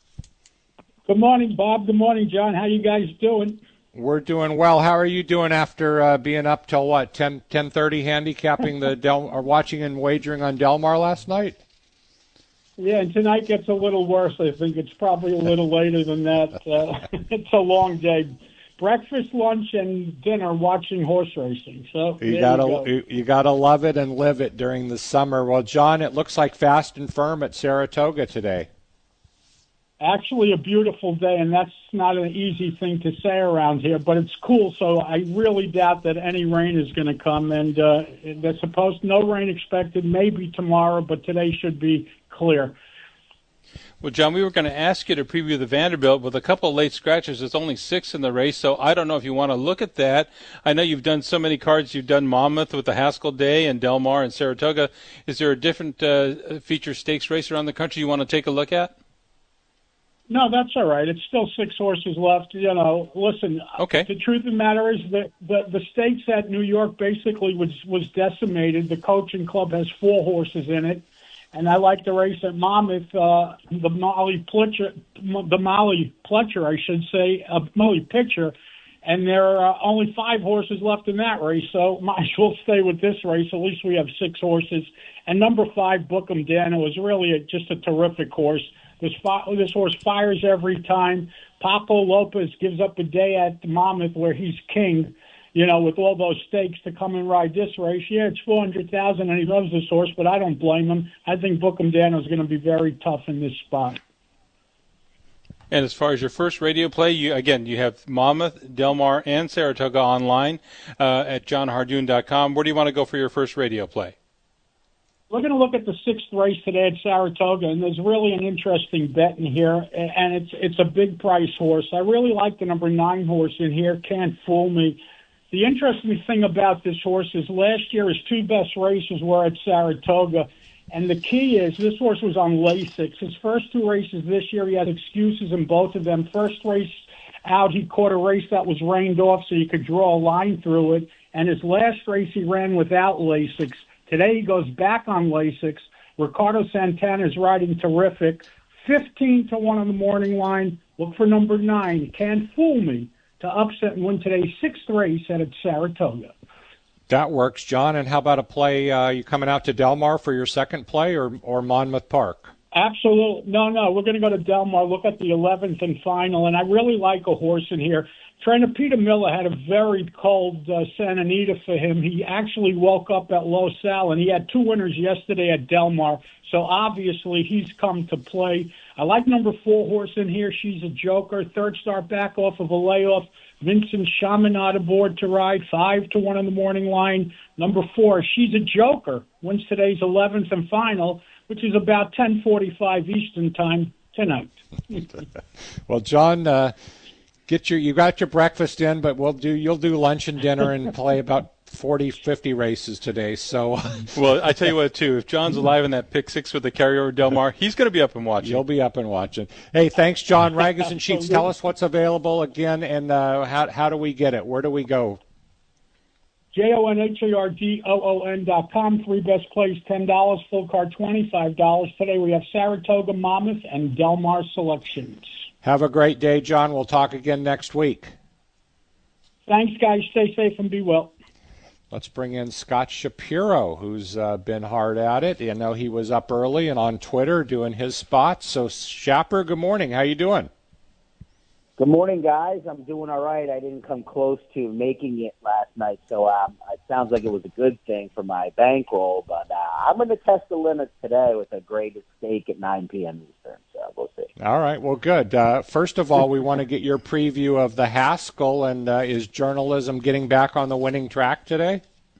Good morning, Bob. Good morning, John. How you guys doing? We're doing well. How are you doing after uh, being up till what, ten, ten thirty handicapping the Del, or watching and wagering on Del Mar last night? Yeah, and tonight gets a little worse. I think it's probably a little later than that. Uh, it's a long day. Breakfast, lunch, and dinner watching horse racing. So you gotta you, go. you gotta love it and live it during the summer. Well, John, it looks like fast and firm at Saratoga today. Actually a beautiful day, and that's not an easy thing to say around here, but it's cool, so I really doubt that any rain is going to come, and uh, they're supposed no rain expected, maybe tomorrow, but today should be clear. Well, John, we were going to ask you to preview the Vanderbilt with a couple of late scratchers. There's only six in the race, so I don't know if you want to look at that. I know you've done so many cards. You've done Monmouth with the Haskell Day and Del Mar and Saratoga. Is there a different uh, feature stakes race around the country you want to take a look at? No, that's all right. It's still six horses left. You know, listen, okay. The truth of the matter is that the, the stakes at New York basically was, was decimated. The coaching club has four horses in it. And I like the race at Monmouth, uh, the Molly Pletcher, the Molly Pletcher, I should say, uh, Molly Pitcher. And there are uh, only five horses left in that race, so might as well stay with this race. At least we have six horses. And number five, Bookham Dano, is really a, just a terrific horse. This, fi- this horse fires every time. Papo Lopez gives up a day at Monmouth where he's king, you know, with all those stakes to come and ride this race. Yeah, it's four hundred thousand dollars, and he loves this horse, but I don't blame him. I think Bookham Dano is going to be very tough in this spot. And as far as your first radio play, you again, you have Monmouth, Del Mar, and Saratoga online uh, at john hardoon dot com. Where do you want to go for your first radio play? We're going to look at the sixth race today at Saratoga, and there's really an interesting bet in here, and it's it's a big price horse. I really like the number nine horse in here, Can't Fool Me. The interesting thing about this horse is last year his two best races were at Saratoga, and the key is this horse was on Lasix. His first two races this year, he had excuses in both of them. First race out, he caught a race that was rained off so you could draw a line through it, and his last race he ran without Lasix. Today he goes back on Lasix. Ricardo Santana is riding terrific. fifteen to one on the morning line. Look for number nine, Can't Fool Me, to upset and win today's sixth race at Saratoga. That works, John. And how about a play? Uh, you coming out to Del Mar for your second play, or, or Monmouth Park? Absolutely. No, no. We're going to go to Del Mar, look at the eleventh and final. And I really like a horse in here. Trainer Peter Miller had a very cold uh, Santa Anita for him. He actually woke up at Los Al, and he had two winners yesterday at Del Mar. So obviously he's come to play. I like number four horse in here. She's a joker. Third start back off of a layoff. Vincent Chaminade aboard to ride. Five to one on the morning line. Number four, she's a joker. Wins today's eleventh and final, which is about ten forty-five Eastern time tonight. Well, John, uh, get your you got your breakfast in, but we'll do you'll do lunch and dinner and play about forty, fifty races today. So, well, I tell you what, too, if John's alive in that pick six with the carryover Del Mar, he's going to be up and watching. You'll be up and watching. Hey, thanks, John. Ragas and Sheets, tell us what's available again, and uh, how how do we get it? Where do we go? J O N H A R D O O N dot com. Three best plays, ten dollars. Full card, twenty-five dollars. Today we have Saratoga, Monmouth, and Del Mar selections. Have a great day, John. We'll talk again next week. Thanks, guys. Stay safe and be well. Let's bring in Scott Shapiro, who's uh, been hard at it. I know he was up early and on Twitter doing his spots. So, Shapper, good morning. How you doing? Good morning, guys. I'm doing all right. I didn't come close to making it last night, so um, it sounds like it was a good thing for my bankroll. But uh, I'm going to test the limits today with a graded stake at nine p.m. Eastern, so we'll see. All right, well, good. Uh, first of all, we want to get your preview of the Haskell, and uh, is journalism getting back on the winning track today?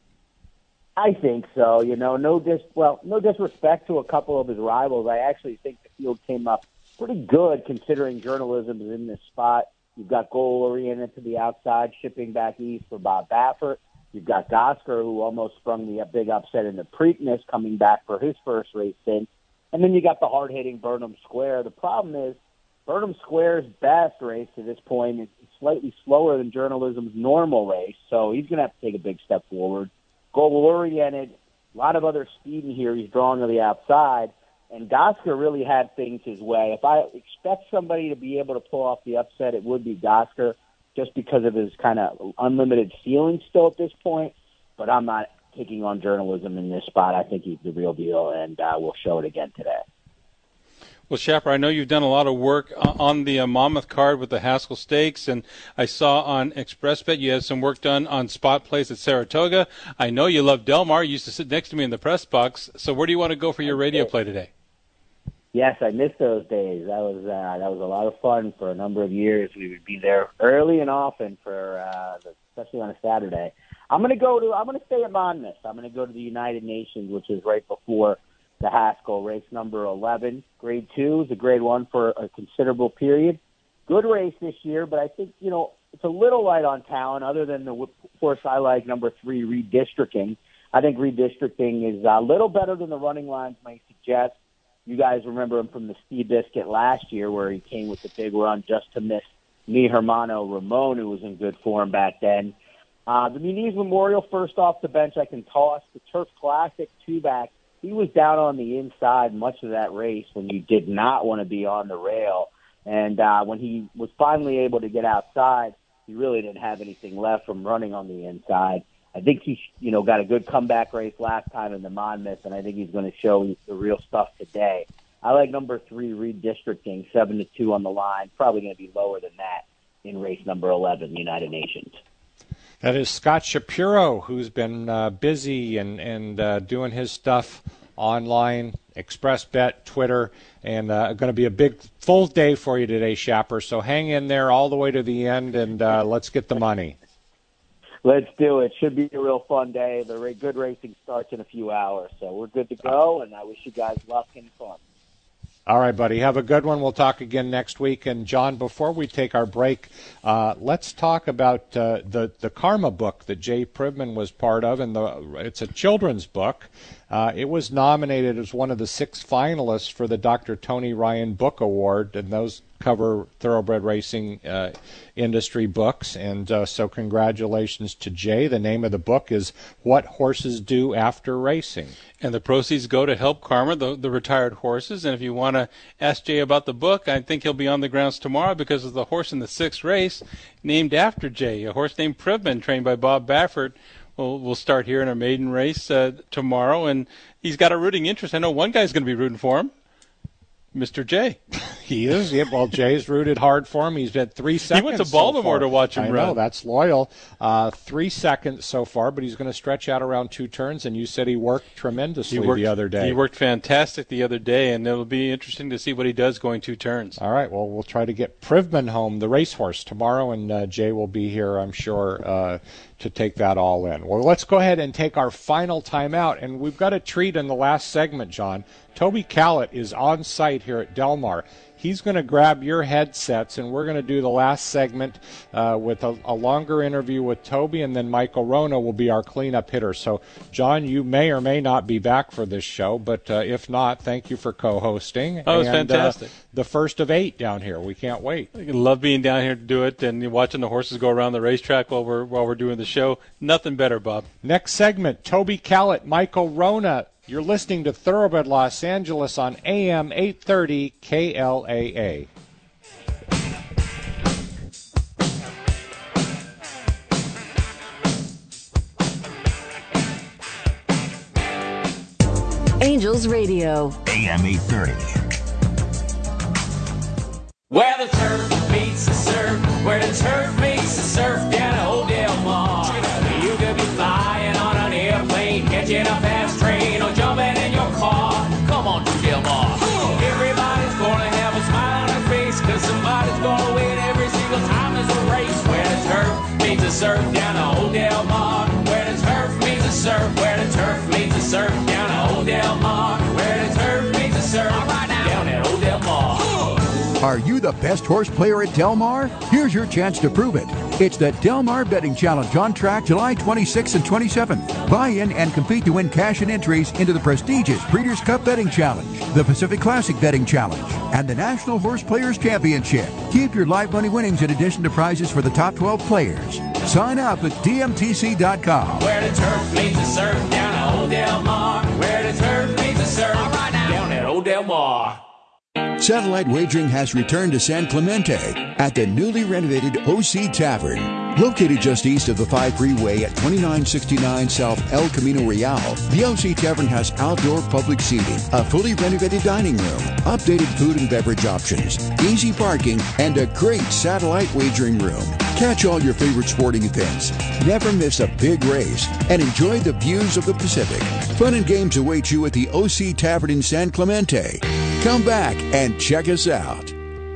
I think so. You know, no dis well, no disrespect to a couple of his rivals. I actually think the field came up pretty good considering journalism is in this spot. You've got goal-oriented to the outside, shipping back east for Bob Baffert. You've got Gosker, who almost sprung the big upset in the Preakness, coming back for his first race in. And then you got the hard-hitting Burnham Square. The problem is Burnham Square's best race to this point is slightly slower than journalism's normal race, so he's going to have to take a big step forward. Goal-oriented, a lot of other speed in here. He's drawing to the outside. And Gosker really had things his way. If I expect somebody to be able to pull off the upset, it would be Gosker, just because of his kind of unlimited ceiling still at this point. But I'm not taking on journalism in this spot. I think he's the real deal, and uh, we'll show it again today. Well, Shapper, I know you've done a lot of work on the uh, Monmouth card with the Haskell Stakes, and I saw on ExpressBet you had some work done on spot plays at Saratoga. I know you love Del Mar. You used to sit next to me in the press box. So where do you want to go for your radio play today? Yes, I miss those days. That was uh, that was a lot of fun for a number of years. We would be there early and often for, uh, the, especially on a Saturday. I'm going to go to. I'm going to stay at Monmouth. I'm going to go to the United Nations, which is right before the Haskell, race number eleven. Grade two is a grade one for a considerable period. Good race this year, but I think, you know, it's a little light on talent other than the horse I like, number three, Redistricting. I think Redistricting is a little better than the running lines might suggest. You guys remember him from the Steve Biscuit last year where he came with the big run just to miss Mi Hermano Ramon, who was in good form back then. Uh, the Muniz Memorial, first off the bench, I can toss. The Turf Classic, two-back. He was down on the inside much of that race when you did not want to be on the rail. And uh, when he was finally able to get outside, he really didn't have anything left from running on the inside. I think he, you know, got a good comeback race last time in the Monmouth, and I think he's going to show the real stuff today. I like number three, Redistricting, seven to two on the line. Probably going to be lower than that in race number eleven, United Nations. That is Scott Shapiro, who's been uh, busy and and uh, doing his stuff online, ExpressBet, Twitter, and uh, going to be a big full day for you today, Shapper. So hang in there all the way to the end, and uh, let's get the money. Let's do it. Should be a real fun day. The good racing starts in a few hours, so we're good to go, and I wish you guys luck and fun. All right, buddy. Have a good one. We'll talk again next week. And, John, before we take our break, uh, let's talk about uh, the, the Karma book that Jay Privman was part of. And the, it's a children's book. Uh, it was nominated as one of the six finalists for the Doctor Tony Ryan Book Award, and those cover thoroughbred racing uh, industry books. And uh, so congratulations to Jay. The name of the book is What Horses Do After Racing. And the proceeds go to help Karma, the, the retired horses. And if you want to ask Jay about the book, I think he'll be on the grounds tomorrow because of the horse in the sixth race named after Jay, a horse named Privman, trained by Bob Baffert. We'll, we'll start here in a maiden race uh, tomorrow. And he's got a rooting interest. I know one guy's going to be rooting for him, Mister J. He is. Yeah, well, Jay's rooted hard for him. He's been three seconds. He went to Baltimore so to watch him I run. know, that's loyal. Uh, three seconds so far, but he's going to stretch out around two turns, and you said he worked tremendously he worked, the other day. He worked fantastic the other day, and it'll be interesting to see what he does going two turns. All right, well, we'll try to get Privman home, the racehorse, tomorrow, and uh, Jay will be here, I'm sure, uh, to take that all in. Well, let's go ahead and take our final timeout, and we've got a treat in the last segment, John. Toby Callett is on site here at Del Mar. He's going to grab your headsets, and we're going to do the last segment uh, with a, a longer interview with Toby, and then Michael Rona will be our cleanup hitter. So, John, you may or may not be back for this show, but uh, if not, thank you for co-hosting. Oh, it was and, fantastic. Uh, the first of eight down here. We can't wait. I love being down here to do it, and watching the horses go around the racetrack while we're while we're doing the show. Nothing better, Bob. Next segment, Toby Callett, Michael Rona. You're listening to Thoroughbred Los Angeles on A M eight thirty K L A A. Angels Radio. A M eight thirty. Where the turf meets the surf, where the turf meets the surf down at Old Del Mar. You could be flying on an airplane, catching a fast train, or jumping in your car. Come on to Del Mar. Everybody's gonna have a smile on their face, cause somebody's gonna win every single time there's a race. Where the turf meets the surf down at Old Del Mar. Where the turf meets the surf, where the turf meets the surf down at Old Del Mar. Where the turf meets the surf down at Old Del Mar. Are you the best horse player at Del Mar? Here's your chance to prove it. It's the Del Mar Betting Challenge on track July twenty-sixth and twenty-seventh. Buy in and compete to win cash and entries into the prestigious Breeders' Cup Betting Challenge, the Pacific Classic Betting Challenge, and the National Horse Players Championship. Keep your live money winnings in addition to prizes for the top twelve players. Sign up at D M T C dot com. Where the turf meets the surf down at Old Del Mar. Where the turf meets the surf down at Old Del Mar. Satellite wagering has returned to San Clemente at the newly renovated O C Tavern. Located just east of the five freeway at twenty-nine sixty-nine South El Camino Real, the O C Tavern has outdoor public seating, a fully renovated dining room, updated food and beverage options, easy parking, and a great satellite wagering room. Catch all your favorite sporting events, never miss a big race, and enjoy the views of the Pacific. Fun and games await you at the O C Tavern in San Clemente. Come back and check us out.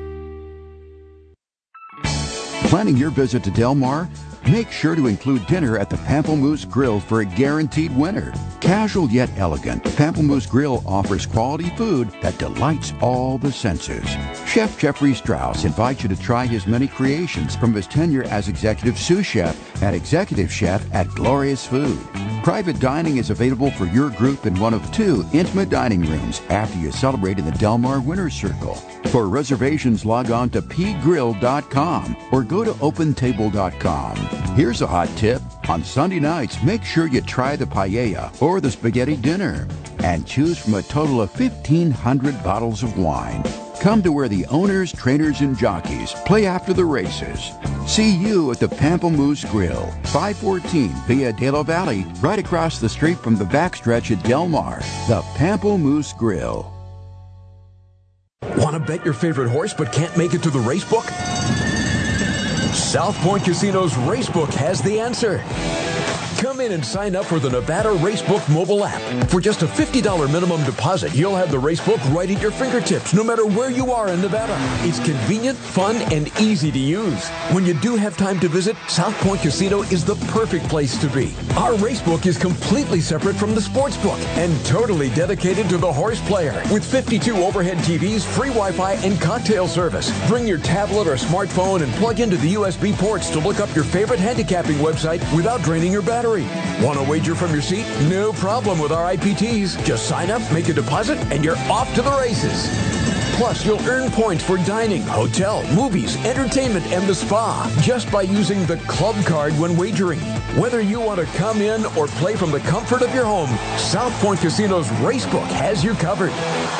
Planning your visit to Del Mar? Make sure to include dinner at the Pamplemousse Grill for a guaranteed winner. Casual yet elegant, Pamplemousse Grill offers quality food that delights all the senses. Chef Jeffrey Strauss invites you to try his many creations from his tenure as executive sous chef and executive chef at Glorious Food. Private dining is available for your group in one of two intimate dining rooms after you celebrate in the Del Mar Winner's Circle. For reservations, log on to p grill dot com or go to open table dot com. Here's a hot tip. On Sunday nights, make sure you try the paella or the spaghetti dinner and choose from a total of fifteen hundred bottles of wine. Come to where the owners, trainers, and jockeys play after the races. See you at the Pamplemousse Grill, five fourteen Via de la Valley, right across the street from the backstretch at Del Mar. The Pamplemousse Grill. Want to bet your favorite horse but can't make it to the racebook? South Point Casino's Racebook has the answer. Come in and sign up for the Nevada Racebook mobile app. For just a fifty dollars minimum deposit, you'll have the Racebook right at your fingertips, no matter where you are in Nevada. It's convenient, fun, and easy to use. When you do have time to visit, South Point Casino is the perfect place to be. Our Racebook is completely separate from the Sportsbook and totally dedicated to the horse player. With fifty-two overhead T Vs, free Wi-Fi, and cocktail service. Bring your tablet or smartphone and plug into the U S B ports to look up your favorite handicapping website without draining your battery. Want to wager from your seat? No problem with our I P Ts. Just sign up, make a deposit, and you're off to the races. Plus, you'll earn points for dining, hotel, movies, entertainment, and the spa just by using the club card when wagering. Whether you want to come in or play from the comfort of your home, South Point Casino's Racebook has you covered.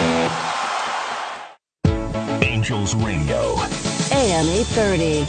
Angels Radio. A M eight thirty.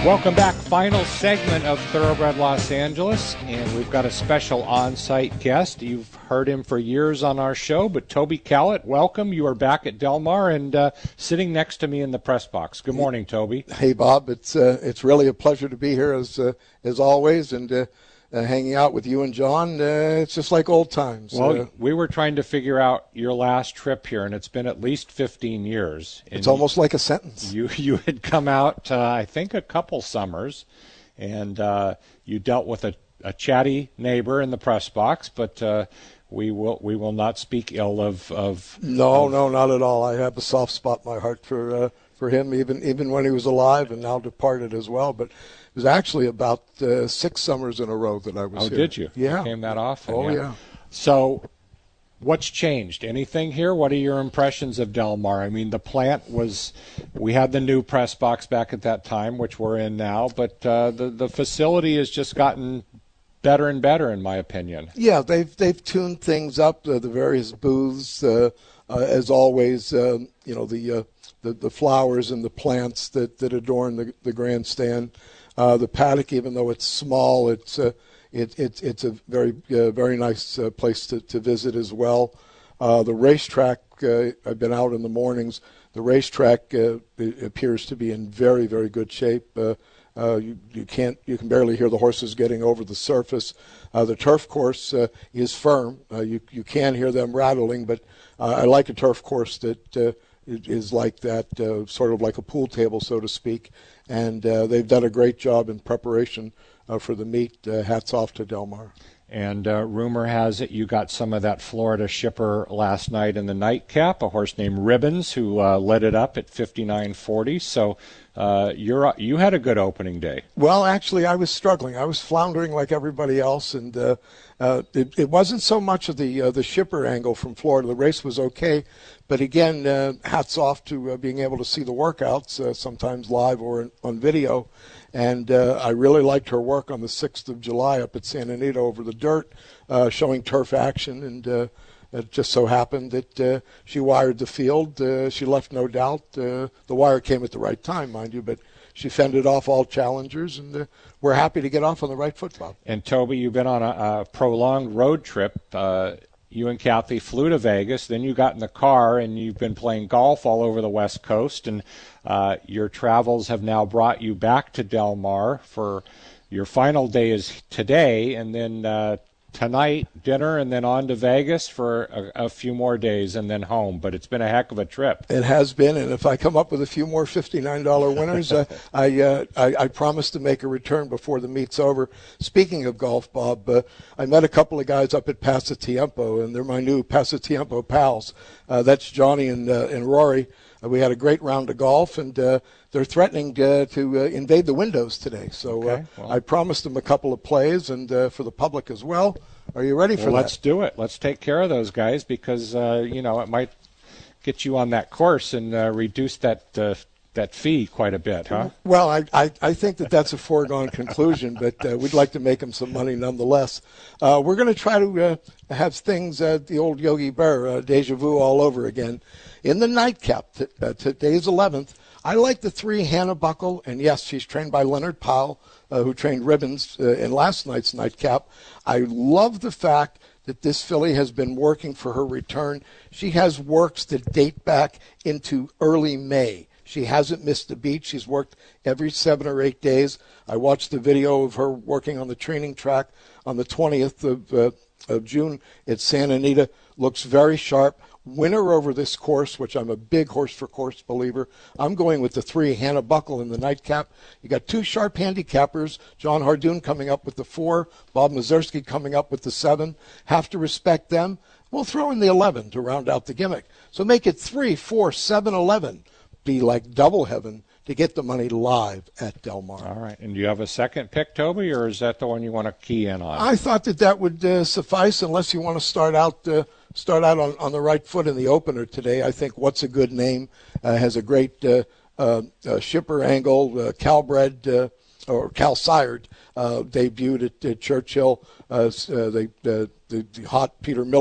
Welcome back. Final segment of Thoroughbred Los Angeles, and we've got a special on-site guest. You've heard him for years on our show, but Toby Callett, welcome. You are back at Del Mar and uh, sitting next to me in the press box. Good morning, Toby. Hey, Bob. It's uh, it's really a pleasure to be here as uh, as always, and uh, uh, hanging out with you and John. Uh, it's just like old times. Well, uh, we were trying to figure out your last trip here, and it's been at least fifteen years. It's almost like a sentence. You you had come out, uh, I think, a couple summers, and uh, you dealt with a, a chatty neighbor in the press box, but uh, we will we will not speak ill of. of no, of, no, not at all. I have a soft spot in my heart for uh, for him, even even when he was alive and now departed as well. But it was actually about uh, six summers in a row that I was oh, here. did you? Yeah. You came that often? Oh, yeah. yeah. So what's changed? Anything here? What are your impressions of Del Mar? I mean, the plant was, we had the new press box back at that time, which we're in now, but uh, the, the facility has just gotten better and better, in my opinion. Yeah, they've they've tuned things up, uh, the various booths, uh, uh, as always, uh, you know, the, uh, the the flowers and the plants that, that adorn the, the grandstand. Uh, the paddock, even though it's small, it's uh, it, it, it's a very uh, very nice uh, place to, to visit as well. Uh, the racetrack, uh, I've been out in the mornings. The racetrack uh, it appears to be in very very good shape. Uh, uh, you, you can't you can barely hear the horses getting over the surface. Uh, the turf course uh, is firm. Uh, you you can hear them rattling, but uh, I like a turf course that uh, is like that, uh, sort of like a pool table, so to speak. And uh, they've done a great job in preparation uh, for the meet. Uh, hats off to Del Mar. And uh, rumor has it you got some of that Florida shipper last night in the nightcap, a horse named Ribbons, who uh, led it up at fifty-nine forty. So uh, you're you had a good opening day. Well, actually, I was struggling. I was floundering like everybody else, and uh, uh, it, it wasn't so much of the uh, the shipper angle from Florida. The race was okay, but again, uh, hats off to uh, being able to see the workouts, uh, sometimes live or in, on video. And uh, I really liked her work on the sixth of July up at Santa Anita over the dirt, uh, showing turf action. And uh, it just so happened that uh, she wired the field. Uh, she left no doubt. Uh, the wire came at the right time, mind you, but she fended off all challengers. And uh, we're happy to get off on the right foot, Bob. And, Toby, you've been on a, a prolonged road trip. Uh, you and Kathy flew to Vegas, then you got in the car, and you've been playing golf all over the West Coast, and uh, your travels have now brought you back to Del Mar for your final day is today, and then uh, tonight dinner, and then on to Vegas for a, a few more days, and then home. But it's been a heck of a trip. It has been, and if I come up with a few more fifty-nine dollar winners, uh, I, uh, I I promise to make a return before the meet's over. Speaking of golf, Bob, uh, I met a couple of guys up at Pasatiempo, and they're my new Pasatiempo pals. Uh, that's Johnny and uh, and Rory. Uh, we had a great round of golf, and uh, they're threatening uh, to uh, invade the windows today. So okay, uh, well. I promised them a couple of plays, and uh, for the public as well. Are you ready for well, that? Let's do it. Let's take care of those guys because, uh, you know, it might get you on that course and uh, reduce that uh, that fee quite a bit, huh? Well, I, I, I think that that's a foregone conclusion, but uh, we'd like to make them some money nonetheless. Uh, we're going to try to uh, have things at the old Yogi Bear, uh, deja vu all over again. In the nightcap, t- uh, today's eleventh, I like the three Hannah Buckle, and yes, she's trained by Leonard Powell, uh, who trained Ribbons uh, in last night's nightcap. I love the fact that this filly has been working for her return. She has works that date back into early May. She hasn't missed a beat. She's worked every seven or eight days. I watched the video of her working on the training track on the twentieth of, uh, of June at Santa Anita. Looks very sharp. Winner over this course, which I'm a big horse-for-course believer. I'm going with the three, Hannah Buckle in the nightcap. You got two sharp handicappers, John Hardoon coming up with the four, Bob Mazursky coming up with the seven. Have to respect them. We'll throw in the eleven to round out the gimmick. So make it three, four, seven, eleven. Be like double heaven to get the money live at Del Mar. All right. And do you have a second pick, Toby, or is that the one you want to key in on? I thought that that would uh, suffice unless you want to start out uh, start out on, on the right foot in the opener today. I think What's a Good Name uh, has a great uh, uh, uh, shipper angle, uh, Calbred uh, or Cal Sired uh, debuted at, at Churchill. Uh, uh, they, uh, the, the hot Peter Miller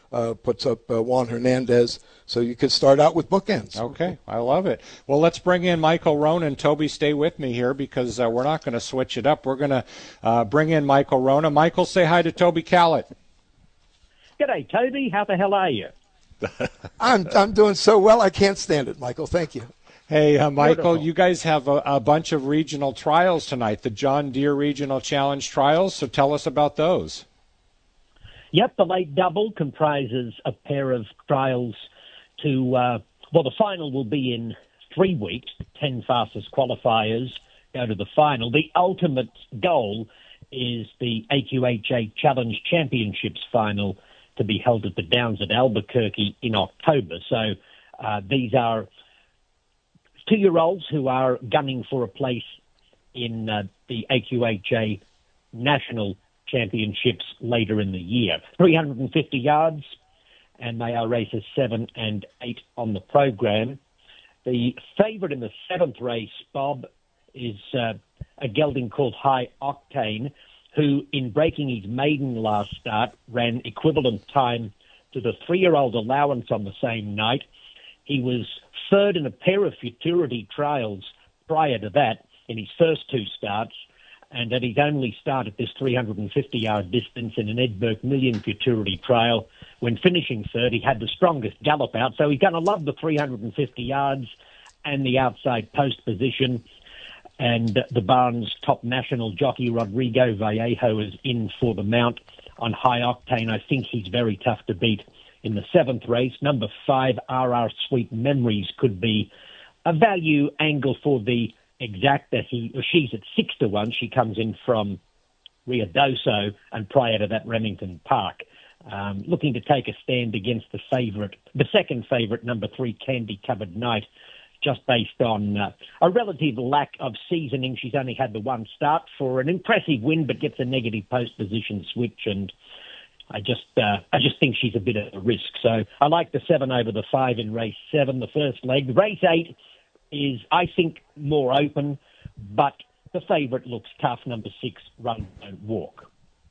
uh, puts up uh, Juan Hernandez. So you could start out with bookends. Okay, I love it. Well, let's bring in Michael Ronan. Toby, stay with me here because uh, we're not going to switch it up. We're going to uh, bring in Michael Ronan. Michael, say hi to Toby Callett. G'day, Toby. How the hell are you? I'm I'm doing so well, I can't stand it, Michael. Thank you. Hey, uh, Michael, Beautiful. you guys have a, a bunch of regional trials tonight, the John Deere Regional Challenge trials, so tell us about those. Yep, the late double comprises a pair of trials to, uh, well, the final will be in three weeks. Ten fastest qualifiers go to the final. The ultimate goal is the A Q H A Challenge Championships final to be held at the Downs at Albuquerque in October. So uh, these are two-year-olds who are gunning for a place in uh, the A Q H A National Championships later in the year. three hundred fifty yards, and they are races seven and eight on the program. The favourite in the seventh race, Bob, is uh, a gelding called High Octane, who, in breaking his maiden last start, ran equivalent time to the three-year-old Allowance on the same night. He was third in a pair of futurity trials prior to that in his first two starts, and at his only start at this three hundred fifty yard distance in an Edberg Million futurity trial, when finishing third, he had the strongest gallop out, so he's going to love the three hundred fifty yards and the outside post position. And the barn's top national jockey, Rodrigo Vallejo, is in for the mount on High Octane. I think he's very tough to beat in the seventh race. Number five, R R Sweet Memories, could be a value angle for the exacta. He, she's at six to one. She comes in from Ruidoso and prior to that, Remington Park. Um, looking to take a stand against the favourite, the second favourite, number three, Candy Covered Night, just based on uh, a relative lack of seasoning. She's only had the one start for an impressive win, but gets a negative post position switch, and I just uh, I just think she's a bit of a risk. So I like the seven over the five in race seven, the first leg. Race eight is, I think, more open, but the favourite looks tough, number six, Run Don't Walk.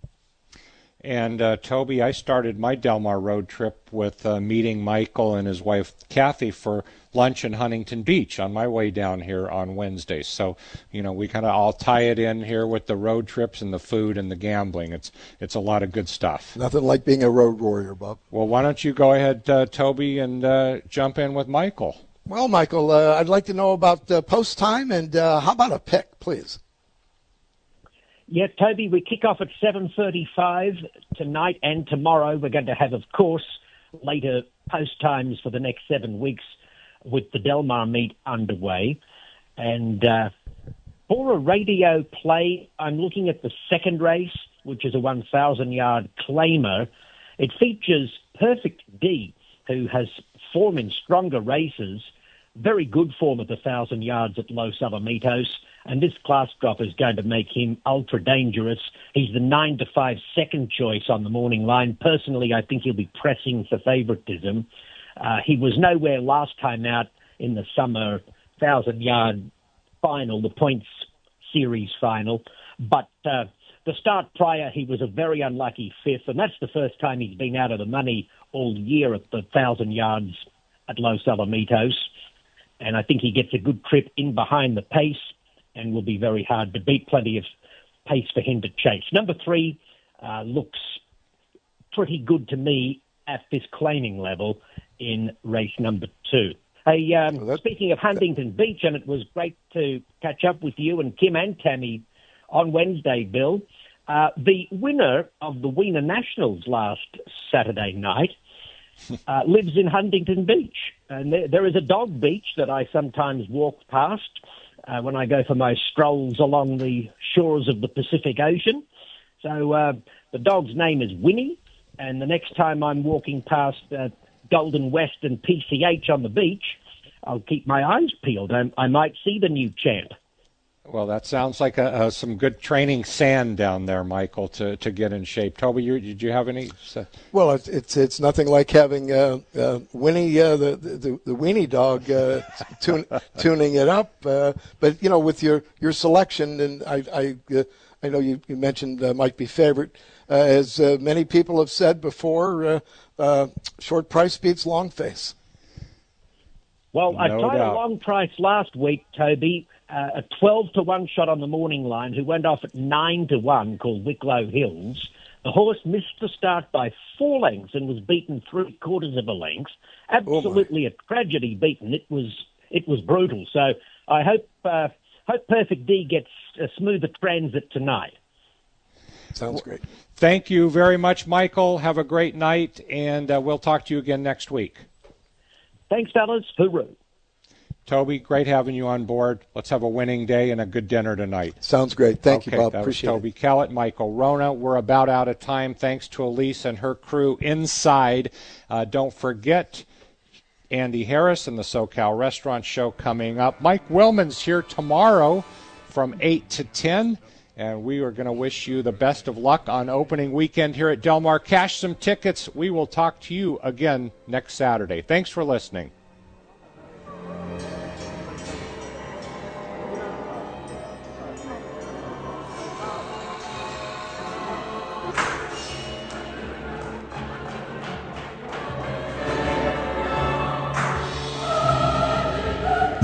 And, uh, Toby, I started my Del Mar road trip with uh, meeting Michael and his wife, Kathy, for lunch in Huntington Beach on my way down here on Wednesday. So, you know, we kind of all tie it in here with the road trips and the food and the gambling. It's it's a lot of good stuff. Nothing like being a road warrior, Bob. Well, why don't you go ahead, uh, Toby, and uh, jump in with Michael. Well, Michael, uh, I'd like to know about uh, post time, and uh, how about a pick, please? Yeah, Toby, we kick off at seven thirty-five tonight and tomorrow. We're going to have, of course, later post times for the next seven weeks with the Del Mar meet underway. And uh, for a radio play, I'm looking at the second race, which is a one thousand yard claimer. It features Perfect D, who has form in stronger races, very good form at the one thousand yards at Los Alamitos, and this class drop is going to make him ultra dangerous. He's the nine to five second choice on the morning line. Personally, I think he'll be pressing for favoritism. Uh, he was nowhere last time out in the summer one thousand yard final, the points series final, but uh, the start prior, he was a very unlucky fifth, and that's the first time he's been out of the money all year at the one thousand yards at Los Alamitos. And I think he gets a good trip in behind the pace and will be very hard to beat. Plenty of pace for him to chase. Number three uh, looks pretty good to me at this claiming level in race number two. Hey, um, well, speaking of Huntington Beach, and it was great to catch up with you and Kim and Tammy on Wednesday, Bill. Uh, the winner of the Wiener Nationals last Saturday night uh, lives in Huntington Beach. And there, there is a dog beach that I sometimes walk past uh, when I go for my strolls along the shores of the Pacific Ocean. So uh, the dog's name is Winnie, and the next time I'm walking past uh, Golden West and P C H on the beach, I'll keep my eyes peeled. I, I might see the new champ. Well, that sounds like a, uh, some good training sand down there, Michael, to, to get in shape. Toby, you, did you have any? Well, it's it's, it's nothing like having uh, uh, Winnie, uh, the, the the weenie dog, uh, tune, tuning it up. Uh, but you know, with your, your selection, and I I, uh, I know you, you mentioned uh, might be favored. Uh, as uh, many people have said before, uh, uh, short price beats long face. Well, I No tried doubt. a long price last week, Toby, uh, a twelve to one shot on the morning line who went off at nine to one called Wicklow Hills. The horse missed the start by four lengths and was beaten three quarters of a length. Absolutely a tragedy beaten. It was it was brutal. So I hope uh, hope Perfect D gets a smoother transit tonight. Sounds great. Thank you very much, Michael. Have a great night, and uh, we'll talk to you again next week. Thanks, fellas. Hooroo. Toby, great having you on board. Let's have a winning day and a good dinner tonight. Sounds great. Thank okay, you, Bob. That Appreciate was Toby Kellett, Michael Rona. We're about out of time. Thanks to Elise and her crew inside. Uh, don't forget Andy Harris and the SoCal Restaurant Show coming up. Mike Willman's here tomorrow from eight to ten. And we are going to wish you the best of luck on opening weekend here at Del Mar. Cash some tickets. We will talk to you again next Saturday. Thanks for listening.